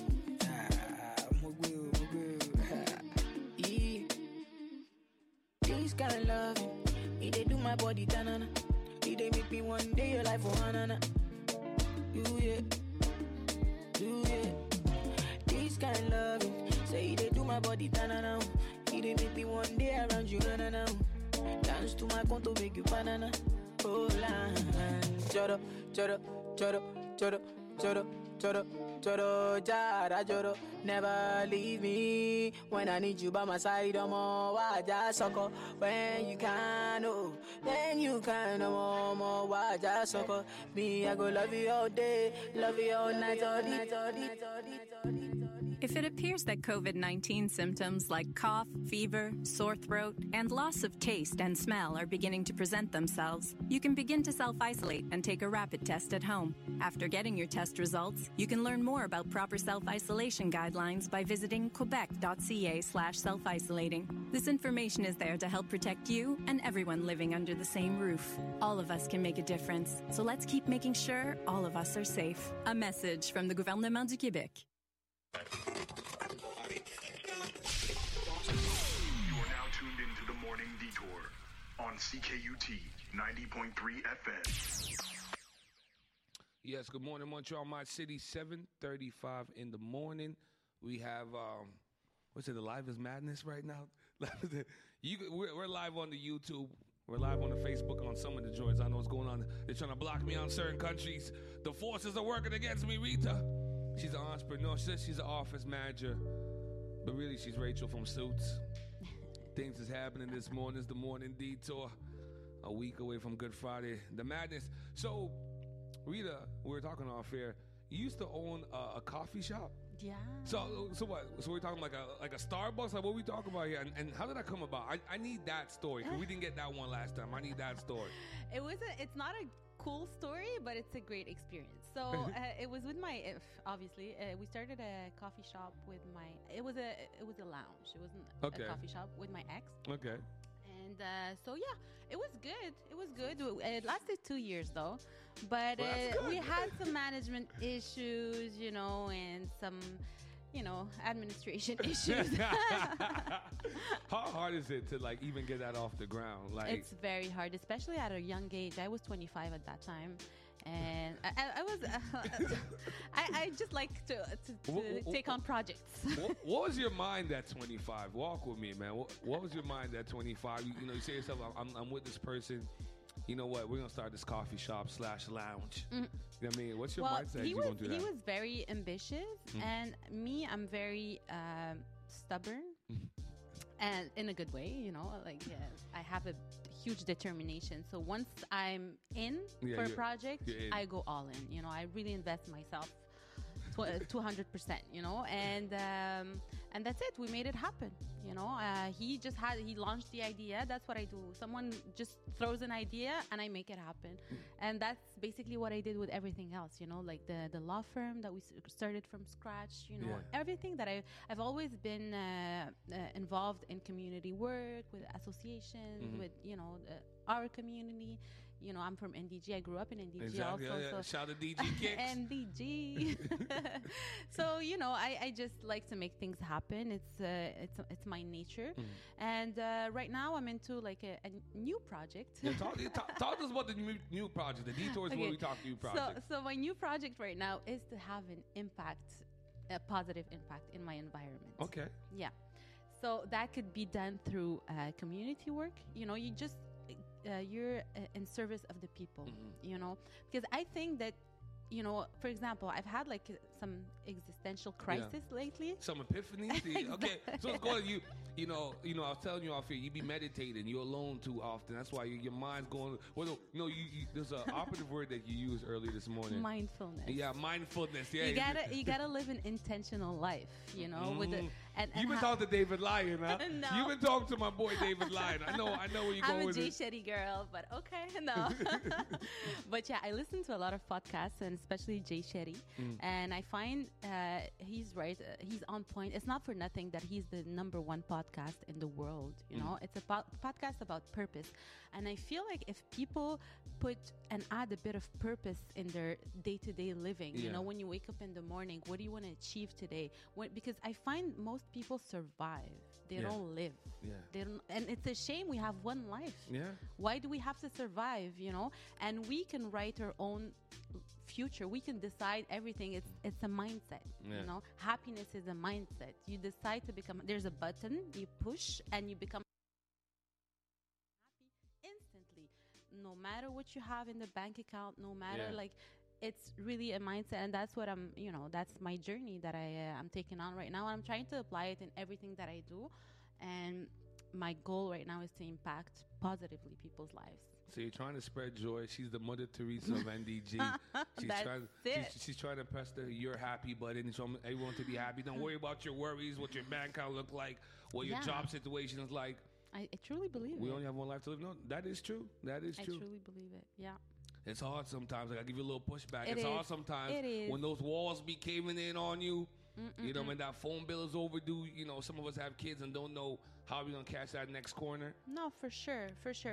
Mugu. This kind of loving, it they do my body tanana. It they make me one day your life for hanana. You yeah. This kind of loving, say they do my body tanana. It they make me one day around you na. Dance to my conto, make you banana. Oh la, choro, choro, choro, choro, choro, choro, choro, jara, choro. Never leave me when I need you by my side. Why just sucker when you can? Oh, then you can. Why just sucker? Me, I go love you all day, love you all night, all the.
If it appears that COVID-19 symptoms like cough, fever, sore throat, and loss of taste and smell are beginning to present themselves, you can begin to self-isolate and take a rapid test at home. After getting your test results, you can learn more about proper self-isolation guidelines by visiting quebec.ca/self-isolating. This information is there to help protect you and everyone living under the same roof. All of us can make a difference, so let's keep making sure all of us are safe. A message from the Gouvernement du Québec.
You are now tuned into the Morning Detour on CKUT 90.3 FM.
Yes, good morning, Montreal, my city, 7:35 in the morning. We have, the Live is Madness right now? We're live on the YouTube. We're live on the Facebook on some of the joints. I know what's going on. They're trying to block me on certain countries. The forces are working against me, Rita. She's an entrepreneur. She says she's an office manager, but really she's Rachel from Suits. Things is happening this morning. It's the Morning Detour. A week away from Good Friday. The madness. So, Rita, we were talking off air. You used to own a coffee shop.
Yeah.
So what? So we're talking like a Starbucks. Like what we talking about here? And how did that come about? I need that story because we didn't get that one last time. I need that story.
It's not a cool story, but it's a great experience. So it was with obviously we started a coffee shop with it was a lounge. It wasn't a coffee shop with my ex.
Okay.
And so yeah, it was good. It lasted 2 years though, but we had some management issues, and some, administration issues.
How hard is it to even get that off the ground?
It's very hard, especially at a young age. I was 25 at that time. And I was, I just like to take on projects.
What was your mind at 25? Walk with me, man. What was your mind at 25? You say to yourself, I'm with this person. You know what? We're going to start this coffee shop / lounge. Mm-hmm. You know what I mean? What's your mindset?
He was very ambitious. Mm-hmm. And me, I'm very stubborn. And in a good way, I have a huge determination. So once I'm in for a project, I go all in. I really invest myself 200%, and that's it. We made it happen. He launched the idea. That's what I do. Someone just throws an idea and I make it happen. And that's basically what I did with everything else, like the law firm that we started from scratch, everything that I've always been involved in community work with associations, with, our community. I'm from NDG. I grew up in NDG
exactly,
also.
Yeah. So shout out to DG Kicks.
NDG. So, I just like to make things happen. It's my nature. And right now I'm into a new project.
Yeah, talk to us about the new project. The Detour is where we talk new projects.
So my new project right now is to have a positive impact in my environment.
Okay.
Yeah. So that could be done through community work. You just... you're in service of the people, because I think that, for example, I've had some existential crisis lately.
Some epiphanies. Exactly. Okay, so it's going to you know, I was telling you off here, you be meditating, you're alone too often. That's why your mind's going. Well, there's an operative word that you used earlier this morning.
Mindfulness.
Yeah, mindfulness. Yeah,
you gotta live an intentional life, with And
You've been talking to David Lyon, huh?
No.
You've been talking to my boy David Lyon. I know where you're going
I'm a
with
Jay
it.
Shetty girl, but okay, no. But yeah, I listen to a lot of podcasts, and especially Jay Shetty. And I find he's right. He's on point. It's not for nothing that he's the #1 podcast in the world. You know, it's a podcast about purpose. And I feel like if people put and add a bit of purpose in their day-to-day living, you know, when you wake up in the morning, what do you want to achieve today? Because I find most people survive. They don't live.
Yeah.
They don't, and it's a shame we have one life.
Yeah.
Why do we have to survive, you know? And we can write our own future. We can decide everything. It's a mindset, you know? Happiness is a mindset. You decide to become, there's a button, you push, and you become happy instantly. No matter what you have in the bank account, no matter like, it's really a mindset, and that's what I'm, you know, that's my journey that I'm taking on right now. I'm trying to apply it in everything that I do, and my goal right now is to impact positively people's lives.
So you're trying to spread joy. She's the Mother Teresa of NDG. She's trying to press the "you're happy" button, and so everyone to be happy. Don't worry about your worries, what your bank account look like, what your job situation is like.
I truly believe it.
We only have one life to live. No, that is true. That is true.
I truly believe it. Yeah.
It's hard sometimes. Like, I give you a little pushback.
It's
hard sometimes when those walls be caving in on you. You know, when that phone bill is overdue. You know, some of us have kids and don't know how we're gonna catch that next corner.
No, for sure.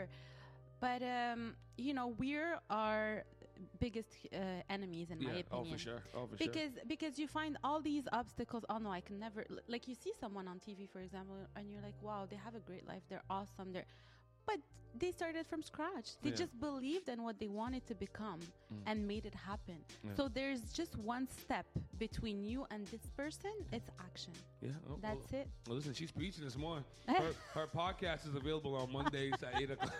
But you know, we're our biggest enemies, in my opinion.
Oh, for sure.
Because you find all these obstacles. Oh no, I can never. Like, you see someone on TV, for example, and you're like, wow, they have a great life. They're awesome. But they started from scratch. They just believed in what they wanted to become and made it happen. Yeah. So there's just one step between you and this person. It's action. Yeah. That's it.
Well, listen, she's preaching this morning. Her podcast is available on Mondays at 8 o'clock.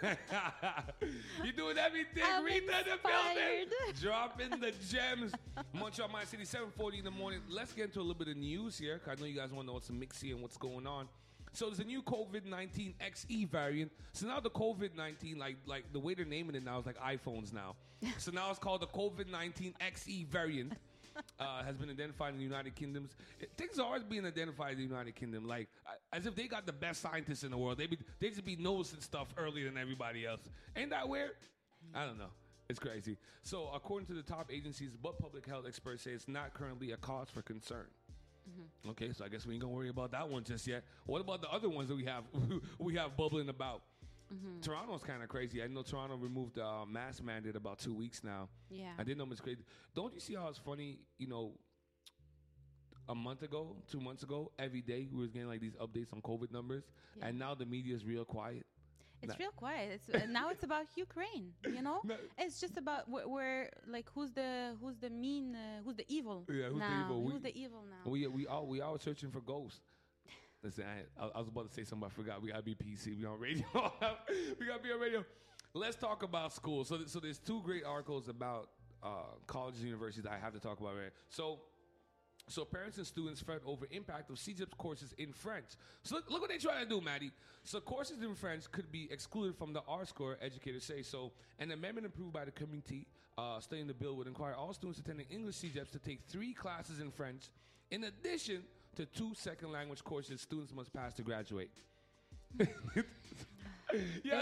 You're doing everything. Rita in the building. Dropping the gems. Montreal, my city, 7:40 in the morning. Let's get into a little bit of news here, because I know you guys want to know what's mixy and what's going on. So there's a new COVID-19 XE variant. So now the COVID-19, like the way they're naming it now is like iPhones now. So now it's called the COVID-19 XE variant. Has been identified in the United Kingdom. Things are always being identified in the United Kingdom, like as if they got the best scientists in the world. They just be noticing stuff earlier than everybody else. Ain't that weird? I don't know. It's crazy. So according to the top agencies, but public health experts say it's not currently a cause for concern. Okay, so I guess we ain't gonna worry about that one just yet. What about the other ones that we have bubbling about? Toronto's kind of crazy. I know Toronto removed mask mandate about 2 weeks now.
Yeah,
I didn't know it's crazy. Don't you see how it's funny? You know, a month ago, 2 months ago, every day we was getting like these updates on COVID numbers, and now the media is real quiet.
It's real quiet. Now it's about Ukraine. You know, it's just about where like who's the mean, who's the evil.
Yeah, who's
now?
the evil?
Who's the evil now?
We all searching for ghosts. Listen, I was about to say something. I forgot. We gotta be PC. We on radio. We gotta be on radio. Let's talk about school. So there's two great articles about colleges and universities that I have to talk about right. So parents and students fret over impact of CEGEP's courses in French. So look what they're trying to do, Maddie. So courses in French could be excluded from the R-score, educators say. So an amendment approved by the committee studying the bill would require all students attending English CEGEPs to take 3 classes in French, in addition to 2 second language courses students must pass to graduate. Yeah,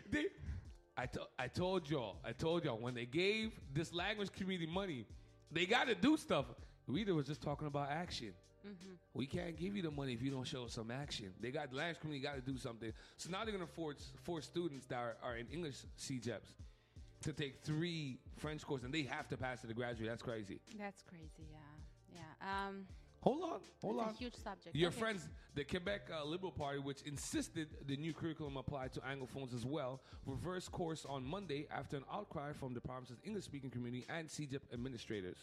I told y'all, when they gave this language community money, they got to do stuff. Rita was just talking about action. We can't give you the money if you don't show some action. The language community got to do something. So now they're going to force students that are in English CEGEPs to take 3 French courses, and they have to pass it to graduate. That's crazy.
That's crazy, yeah.
Hold on.
It's a huge subject.
Your friends, the Quebec Liberal Party, which insisted the new curriculum apply to Anglophones as well, reversed course on Monday after an outcry from the province's English-speaking community and CEGEP administrators.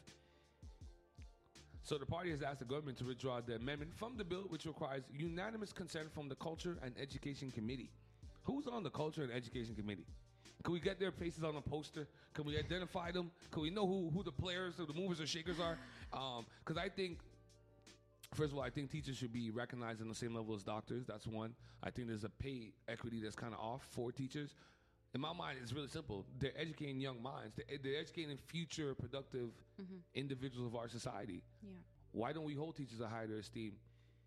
So the party has asked the government to withdraw the amendment from the bill, which requires unanimous consent from the Culture and Education Committee. Who's on the Culture and Education Committee? Can we get their faces on a poster? Can we identify them? Can we know who the players or the movers or shakers are? Because I think, first of all, I think teachers should be recognized on the same level as doctors. That's one. I think there's a pay equity that's kind of off for teachers. In my mind, it's really simple. They're educating young minds. They're educating future productive individuals of our society.
Yeah.
Why don't we hold teachers to higher esteem?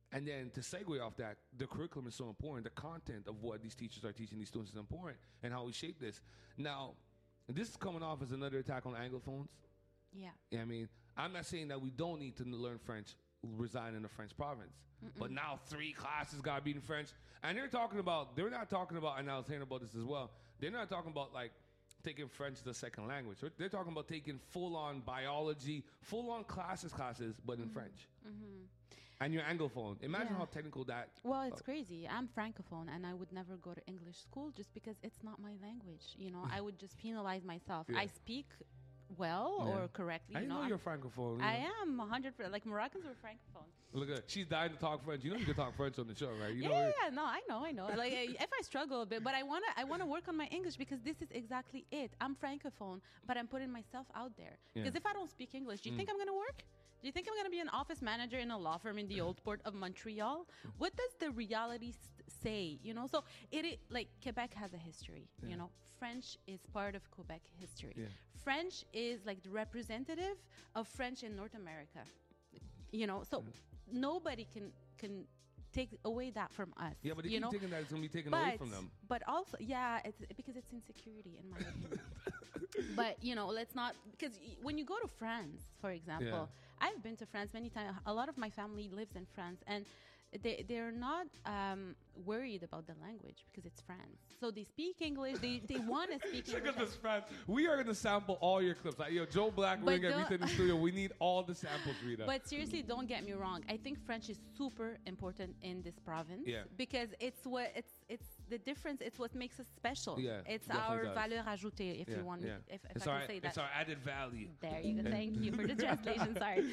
And then to segue off that, the curriculum is so important. The content of what these teachers are teaching these students is important, and how we shape this. Now, this is coming off as another attack on Anglophones.
Yeah.
I mean, I'm not saying that we don't need to learn French, reside in the French province. But now 3 classes got to be in French. And they're not talking about, and I was hearing about this as well, they're not talking about like taking French as a second language. They're talking about taking full-on biology, full-on classes, but in French. And you're Anglophone. Imagine how technical that...
Well, it's crazy. I'm Francophone, and I would never go to English school just because it's not my language. You know, I would just penalize myself.
Yeah.
I speak well or correctly.
I know you're Francophone.
I am 100%. Like, Moroccans were Francophone.
Look at she's dying to talk French. You know you can talk French on the show, right? You know
Yeah, no, I know. Like, if I struggle a bit, but I wanna work on my English because this is exactly it. I'm Francophone, but I'm putting myself out there. Because if I don't speak English, do you think I'm gonna work? Do you think I'm going to be an office manager in a law firm in the old port of Montreal? What does the reality say? You know, so like Quebec has a history. You know, French is part of Quebec history. French is like the representative of French in North America. You know, so nobody can take away that from us.
Yeah, but if
you
keep
know?
taking that, it's going to be taken away from them.
But also, it's because it's insecurity in my opinion. But, you know, let's not, because when you go to France, for example, I've been to France many times. A lot of my family lives in France, and they're not worried about the language because it's France. So they speak English. They want to speak English.
Look at this, France. We are going to sample all your clips. Like, Joe Black, we're going to get Rita in the studio. We need all the samples, Rita.
But seriously, don't get me wrong. I think French is super important in this province because it's the difference. It's what makes us special.
Yeah,
it's our valeur ajoutée, if you want. If I can say that.
It's our added value.
There you go. Thank you for the translation. Sorry.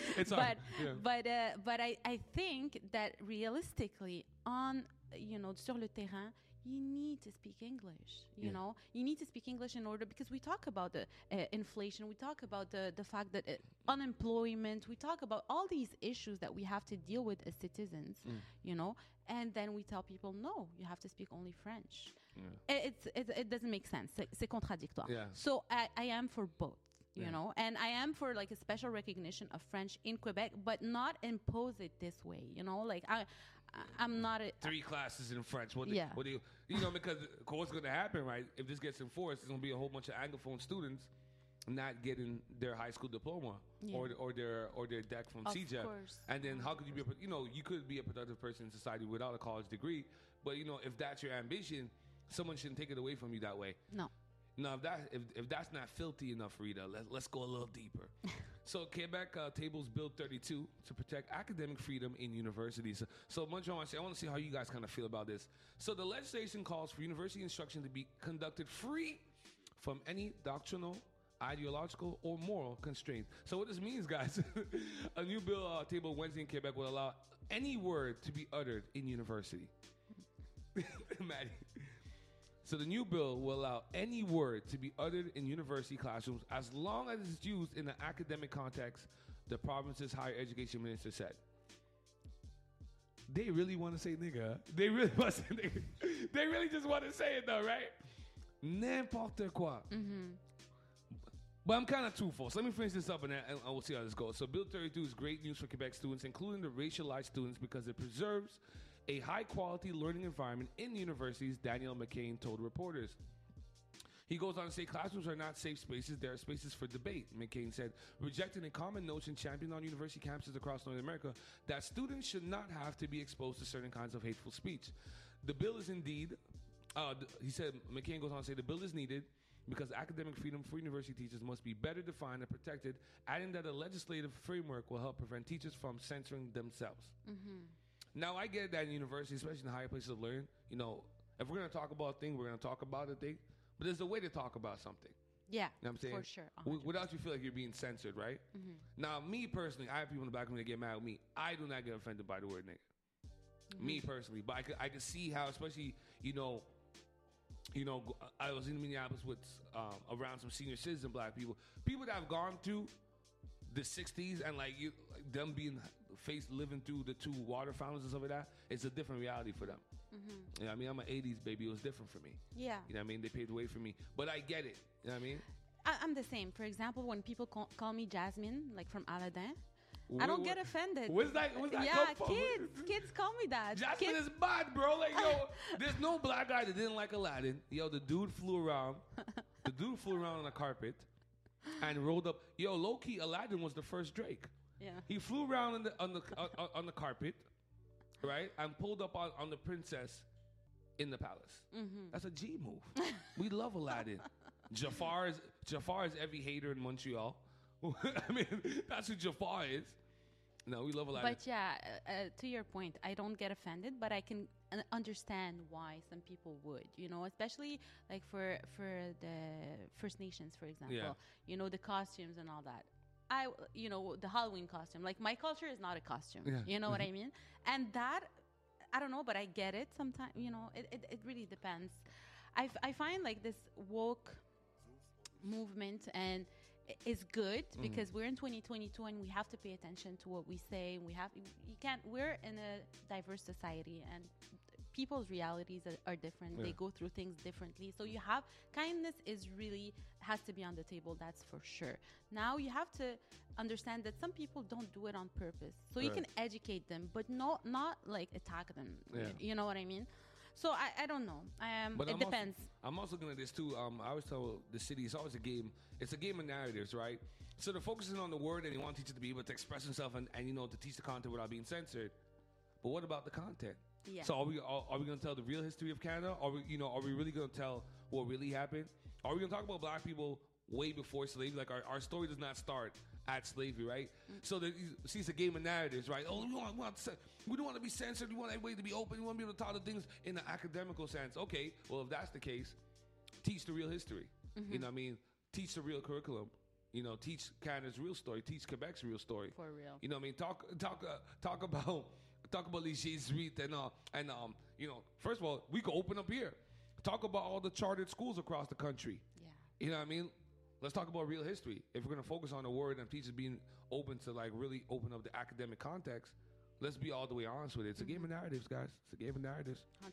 But I think that realistically, sur le terrain, you need to speak English. You know, you need to speak English in order, because we talk about the inflation, we talk about the fact that unemployment, we talk about all these issues that we have to deal with as citizens. You know, and then we tell people, no, you have to speak only French. It doesn't make sense. C'est contradictoire. So I am for both. You know, and I am for like a special recognition of French in Quebec, but not impose it this way. You know, like I'm not
3 classes in French. What do you know? Because what's going to happen, right? If this gets enforced, there's going to be a whole bunch of Anglophone students not getting their high school diploma or their deck from CEGEP. And then how could you be? You could be a productive person in society without a college degree, but if that's your ambition, someone shouldn't take it away from you that way.
No.
Now, if that's not filthy enough, Rita, let's go a little deeper. So Quebec tables Bill 32 to protect academic freedom in universities. So Montreal, I want to see how you guys kind of feel about this. So the legislation calls for university instruction to be conducted free from any doctrinal, ideological, or moral constraint. So what this means, guys, a new bill tabled Wednesday in Quebec will allow any word to be uttered in university. Maddie. So the new bill will allow any word to be uttered in university classrooms as long as it's used in an academic context, the province's higher education minister said. They really want to say nigga. They really want to say nigga. They really just want to say it though, right? N'importe quoi. But I'm kind of twofold. So let me finish this up and we'll see how this goes. So Bill 32 is great news for Quebec students, including the racialized students, because it preserves a high-quality learning environment in universities, Daniel McCain told reporters. He goes on to say classrooms are not safe spaces, they are spaces for debate, McCain said, rejecting a common notion championed on university campuses across North America that students should not have to be exposed to certain kinds of hateful speech. The bill is indeed, he said, McCain goes on to say, the bill is needed because academic freedom for university teachers must be better defined and protected, adding that a legislative framework will help prevent teachers from censoring themselves. Now, I get that in university, especially in the higher places of learning, if we're going to talk about a thing, we're going to talk about a thing. But there's a way to talk about something.
Yeah,
you know what I'm saying?
For sure.
Without you feel like you're being censored, right? Now, me personally, I have people in the back of me that get mad with me. I do not get offended by the word nigga. Me personally. But I could see how, especially, I was in Minneapolis with around some senior citizen black people. People that have gone through the 60s and them being living through the 2 water fountains and stuff like that, it's a different reality for them. You know what I mean? I'm an 80s baby. It was different for me.
Yeah.
You know what I mean? They paved the way for me. But I get it. You know what I mean?
I'm the same. For example, when people call me Jasmine, like from Aladdin, I don't get offended.
Where's that
Yeah,
come from?
kids call me that.
Jasmine
Kids-
is bad, bro. Like, yo, there's no black guy that didn't like Aladdin. Yo, the dude flew around. The dude flew around on a carpet and rolled up. Yo, low key, Aladdin was the first Drake.
Yeah.
He flew around on the carpet, right, and pulled up on the princess in the palace.
Mhm.
That's a G move. We love Aladdin. Jafar is every hater in Montreal. I mean, that's who Jafar is. No, we love Aladdin.
But yeah, to your point, I don't get offended, but I can understand why some people would, you know, especially like for the First Nations, for example,
Yeah.
you know, the costumes and all that. You know, the Halloween costume, like my culture is not a costume,
Yeah.
you know what I mean? And that, I don't know, but I get it sometimes, you know, it really depends. I find like this woke movement and is good because we're in 2022 and we have to pay attention to what we say. We're in a diverse society and people's realities are different.
Yeah.
They go through things differently. So kindness has to be on the table. That's for sure. Now you have to understand that some people don't do it on purpose. So you
Right.
can educate them, but not like attack them.
Yeah.
You know what I mean? So I don't know.
But
It depends.
I'm also looking at this too. I always tell the city it's always a game. It's a game of narratives, right? So they're focusing on the word and they want teachers to be able to express themselves and you know to teach the content without being censored. But what about the content?
Yeah.
So are we going to tell the real history of Canada? Are we really going to tell what really happened? Are we going to talk about black people way before slavery? Like our story does not start at slavery, right? So see, it's a game of narratives, right? Oh, we don't want to be censored. We want everybody to be open. We want to be able to talk the things in the academical sense. Okay, well, if that's the case, teach the real history. You know what I mean? Teach the real curriculum. You know, teach Canada's real story. Teach Quebec's real story.
For real.
You know what I mean? Talk about les Jésuites and you know, first of all, we could open up here. Talk about all the chartered schools across the country.
Yeah.
You know what I mean? Let's talk about real history. If we're going to focus on the word and teachers being open to like really open up the academic context, let's be all the way honest with it. It's a game of narratives, guys. It's a game of narratives.
100%.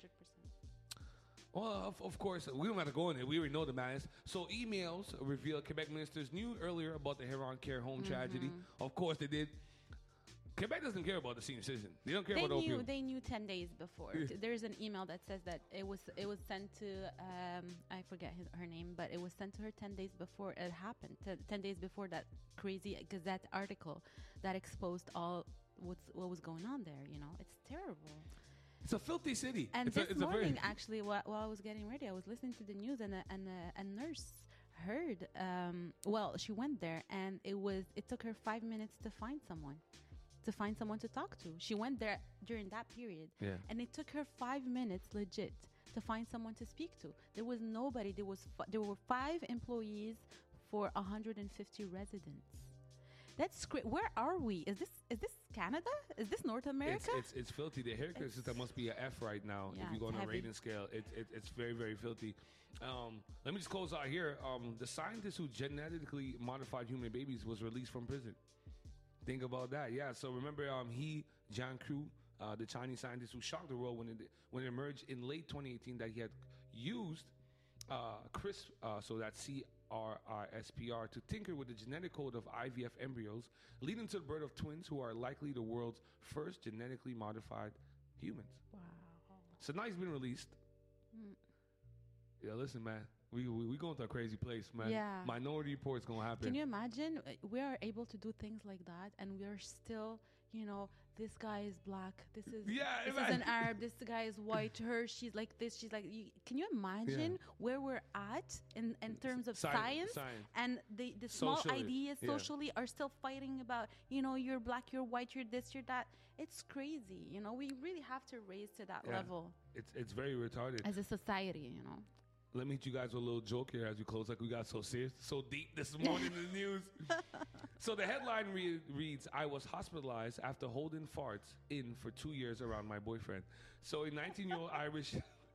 Well, of course, we don't have to go in there. We already know the madness. So emails reveal Quebec ministers knew earlier about the Heron Care home tragedy. Of course they did. Quebec doesn't care about the senior citizen. They don't care about old people.
They knew 10 days before. There's an email that says that it was sent to I forget her name, but it was sent to her 10 days before it happened. 10 days before that crazy Gazette article that exposed all what was going on there. You know, it's terrible.
It's a filthy city.
And
it's
this
a
morning, actually, while I was getting ready, I was listening to the news, and a nurse heard. Well, she went there, and it took her 5 minutes to find someone to talk to. She went there during that period, and it took her 5 minutes, legit, to find someone to speak to. There was nobody. There were 5 employees for 150 residents. That's great. Where are we? Is this Canada? Is this North America?
It's filthy. The haircut system must be an F right now.
Yeah,
if you go on a
heavy.
rating scale, it's very, very filthy. Let me just close out here. The scientist who genetically modified human babies was released from prison. Think about that. Yeah. So remember, He Jiankui, the Chinese scientist who shocked the world when it emerged in late 2018 that he had used CRISPR, so that's CRISPR, to tinker with the genetic code of IVF embryos, leading to the birth of twins who are likely the world's first genetically modified humans.
Wow.
So now he's been released. Yeah, listen, man. We going to a crazy place, man.
Yeah.
Minority Report's going to happen.
Can you imagine? We are able to do things like that, and we are still, you know, this guy is black. This is an Arab. This guy is white. She's like this. She's like. Can you imagine where we're at in terms of science? And the small
Socially,
ideas socially are still fighting about, you know, you're black, you're white, you're this, you're that. It's crazy. You know, we really have to raise to that level.
It's very retarded
as a society, you know.
Let me hit you guys with a little joke here as we close. Like we got so serious, so deep this morning in the news. So the headline reads, "I was hospitalized after holding farts in for 2 years around my boyfriend." So a 19-year-old Irish...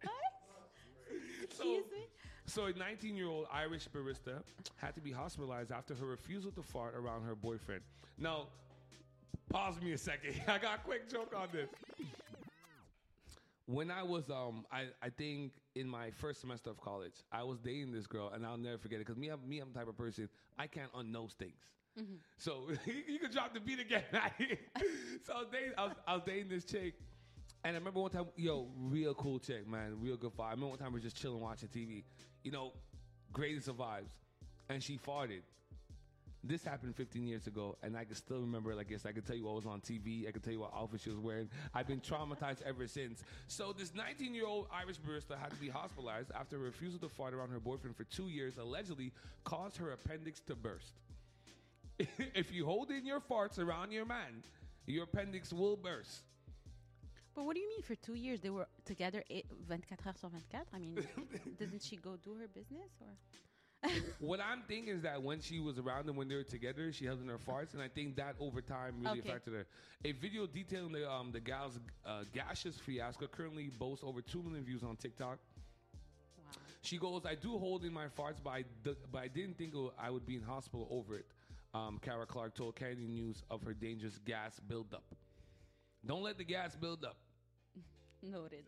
Excuse me?
So a 19-year-old Irish barista had to be hospitalized after her refusal to fart around her boyfriend. Now, pause me a second. I got a quick joke on this. When I was, I think in my first semester of college, I was dating this girl, and I'll never forget it because I'm the type of person, I can't unknow things.
Mm-hmm.
So you can drop the beat again. So I was dating this chick, and I remember one time, real cool chick, man, real good vibe. I remember one time we were just chilling watching TV, greatest of vibes, and she farted. This happened 15 years ago, and I can still remember it. I guess I could tell you what was on TV. I could tell you what outfit she was wearing. I've been traumatized ever since. So this 19-year-old Irish barista had to be hospitalized after a refusal to fart around her boyfriend for 2 years allegedly caused her appendix to burst. If you hold in your farts around your man, your appendix will burst.
But what do you mean for 2 years? They were together 24 heures sur 24? I mean, didn't she go do her business? Or?
What I'm thinking is that when she was around them, when they were together, she held in her farts, and I think that over time really affected her. A video detailing the gal's gaseous fiasco currently boasts over 2 million views on TikTok. Wow. She goes, I do hold in my farts, but I didn't think I would be in hospital over it. Kara Clark told Candy News of her dangerous gas buildup. Don't let the gas build up.
Noted.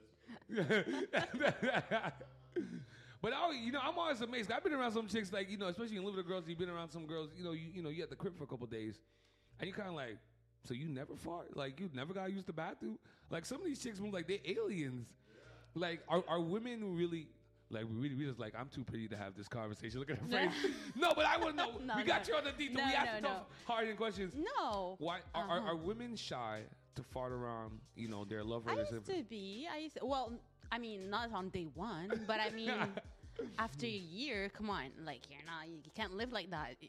But I'm always amazed. I've been around some chicks, like, especially in Live with the Girls, you've been around some girls, you at the crib for a couple of days, and you kind of like, so you never fart? Like, you never got to use the bathroom? Like, some of these chicks move like they're aliens. Like, are women really, like, we just like, I'm too pretty to have this conversation. Look at her face. No, but I want to know. We got you on the detail. We asked you hard questions.
No.
Why are women shy to fart around, their lover?
I used to be. Well, I mean, not on day one, but I mean, after a year, come on, like, you can't live like that,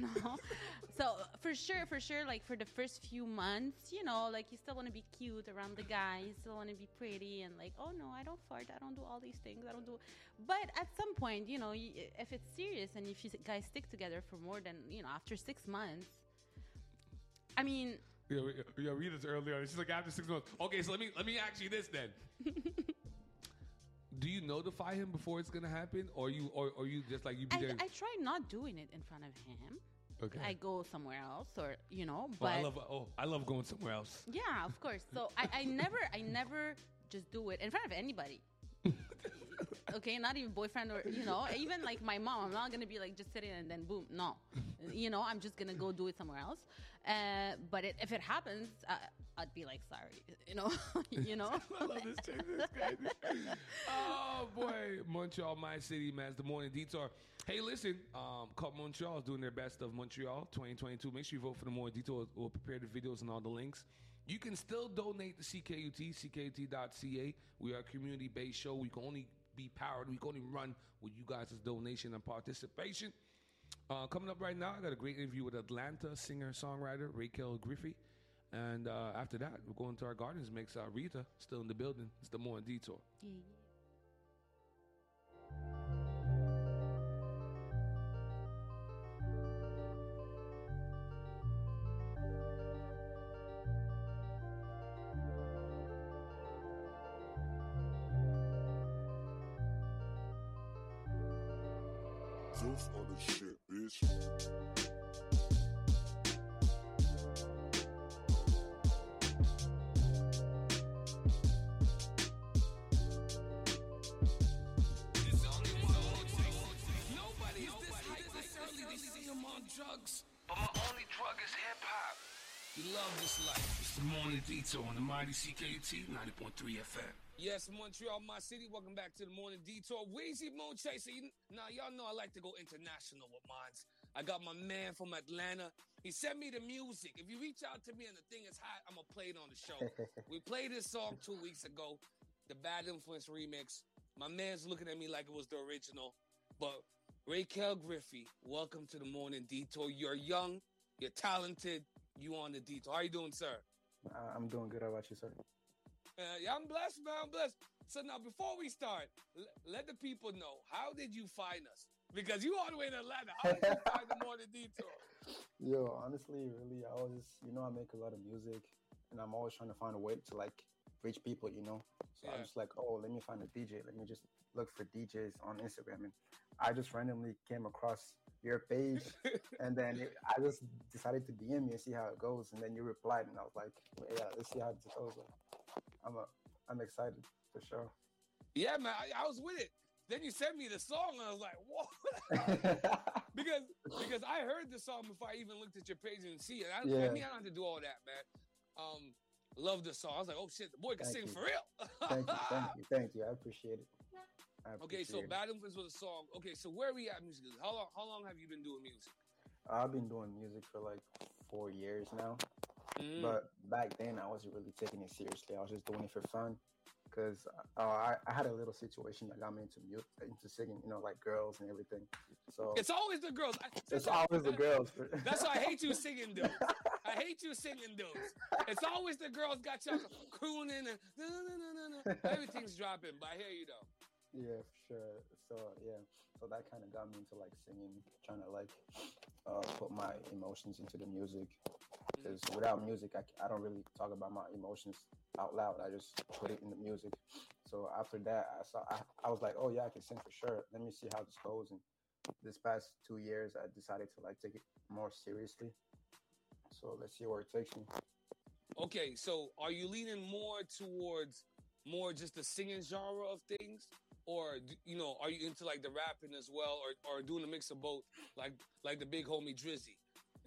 So for sure, like, for the first few months, like, you still want to be cute around the guy, you still want to be pretty, and like, oh no, I don't fart, I don't do all these things, I don't do. But at some point, if it's serious and if you guys stick together for more than, after 6 months, I mean.
Yeah, read this earlier. She's like, after 6 months. Okay, so let me ask you this then. Do you notify him before it's gonna happen, or you just like you be there?
I try not doing it in front of him.
Okay.
I go somewhere else, or But
I love going somewhere else.
Yeah, of course. So I never just do it in front of anybody. Okay, not even boyfriend or even like my mom. I'm not gonna be like just sitting and then boom. No, I'm just gonna go do it somewhere else. But if it happens, I'd be like, sorry,
I love this chick. This guy. Oh boy, Montreal, my city, man. It's the Morning Detour. Hey, listen, Cup Montreal is doing their best of Montreal 2022. Make sure you vote for the Morning Detour. We'll prepare the videos and all the links. You can still donate to CKUT, CKUT.ca. We are a community-based show. We can only be powered. We can only run with you guys' donation and participation. Coming up right now, I got a great interview with Atlanta singer-songwriter Raquel Griffey. And after that, we're going to our Gardens mix. Rita, still in the building. It's the Morning Detour.
Yeah.
Those other shit, bitch.
Drugs, but my only drug is hip-hop. You love this life. It's the Morning Detour on the mighty CKUT 90.3 FM. Yes, Montreal, my city. Welcome back to the Morning Detour. Weezy Moon Chaser. Now, y'all know I like to go international with mines. I got my man from Atlanta. He sent me the music. If you reach out to me and the thing is hot, I'm going to play it on the show. We played this song 2 weeks ago, the Bad Influence remix. My man's looking at me like it was the original, but Raquel Griffey, welcome to the Morning Detour. You're young, you're talented, you on the detour. How you doing, sir?
I'm doing good. How about you, sir?
Yeah, I'm blessed, man. I'm blessed. So now, before we start, let the people know, how did you find us? Because you all the way in Atlanta. How did you find the Morning Detour?
Yo, honestly, really, I make a lot of music, and I'm always trying to find a way to, like, reach people, So I'm just like, oh, let me find a DJ. Let me just look for DJs on Instagram. And I just randomly came across your page, and then I just decided to DM you and see how it goes. And then you replied, and I was like, well, yeah, let's see how this goes. I'm excited. for sure.
Yeah, man, I was with it. Then you sent me the song, and I was like, whoa. because I heard the song before I even looked at your page and see it. I don't have to do all that, man. Love the song. I was like, oh, shit, the boy can sing for real.
Thank you. I appreciate it.
Okay, so Bad Influence was a song. Okay, so where are we at musically? How long have you been doing music?
I've been doing music for like 4 years now. But back then, I wasn't really taking it seriously. I was just doing it for fun. Because I had a little situation that got me into singing, you know, like girls and everything. So
it's always the girls.
It's always the girls.
That's why I hate you singing dudes. I hate you singing dudes. It's always the girls got you crooning and everything's dropping. But I hear you though.
Yeah, for sure. So that kind of got me into like singing, trying to like put my emotions into the music. Because without music, I don't really talk about my emotions out loud. I just put it in the music. So after that, I was like, oh yeah, I can sing for sure. Let me see how this goes. And this past 2 years, I decided to like take it more seriously. So let's see where it takes me.
Okay, so are you leaning more towards more just the singing genre of things? Or, you know, are you into like the rapping as well? Or doing a mix of both, like the big homie Drizzy?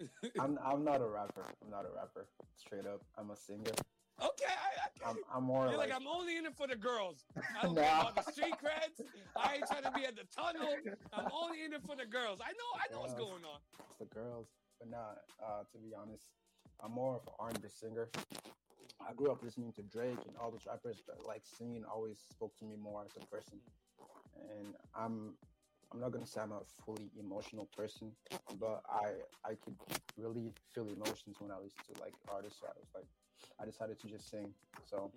I'm not a rapper. Straight up, I'm a singer.
Okay,
I'm more.
You're like I'm only in it for the girls. I don't care about the street creds. I ain't trying to be at the tunnel. I'm only in it for the girls. I know what's going on.
It's the girls, but nah. To be honest, I'm more of an R&B singer. I grew up listening to Drake and all those rappers, but like singing always spoke to me more as a person. And I'm not gonna say I'm a fully emotional person, but I could really feel emotions when I listen to like artists. So I decided to just sing. So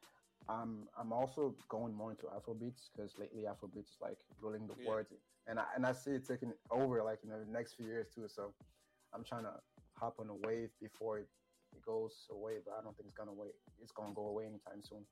I'm also going more into Afrobeats because lately Afrobeats is like ruling the world, and I see it taking over like in the next few years too. So I'm trying to hop on a wave before it goes away, but I don't think it's gonna go away anytime soon.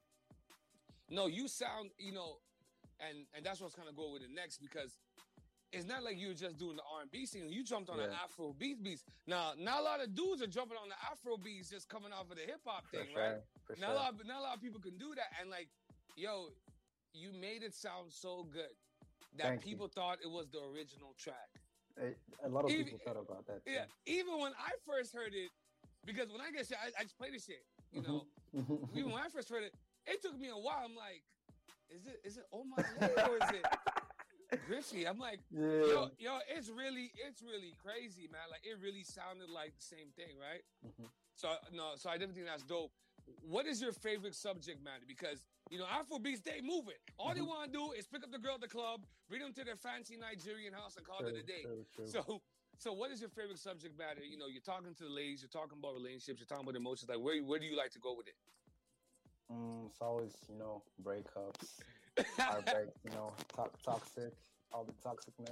No, you sound, you know, and that's what's gonna go with it next, because it's not like you were just doing the R&B scene. You jumped on an Afro beats. Now, not a lot of dudes are jumping on the Afro beats just coming off of the hip hop thing, right?
For
not a lot of people can do that. And like, yo, you made it sound so good that people thought it was the original track.
A lot of people thought about that.
Yeah, even when I first heard it, because when I get shit, I just play the shit, you know. Even when I first heard it, it took me a while. I'm like, is it Oh My Lord, or is it Griffey? I'm like, yo, it's really crazy, man. Like, it really sounded like the same thing, right? So I definitely think that's dope. What is your favorite subject matter? Because, you know, Afrobeats, they move it. All they want to do is pick up the girl at the club, bring them to their fancy Nigerian house, and call it a day. True. So what is your favorite subject matter? You know, you're talking to the ladies, you're talking about relationships, you're talking about emotions. Like, where do you like to go with it?
It's always, you know, breakups, heartbreaks, you know, toxic, all the toxicness.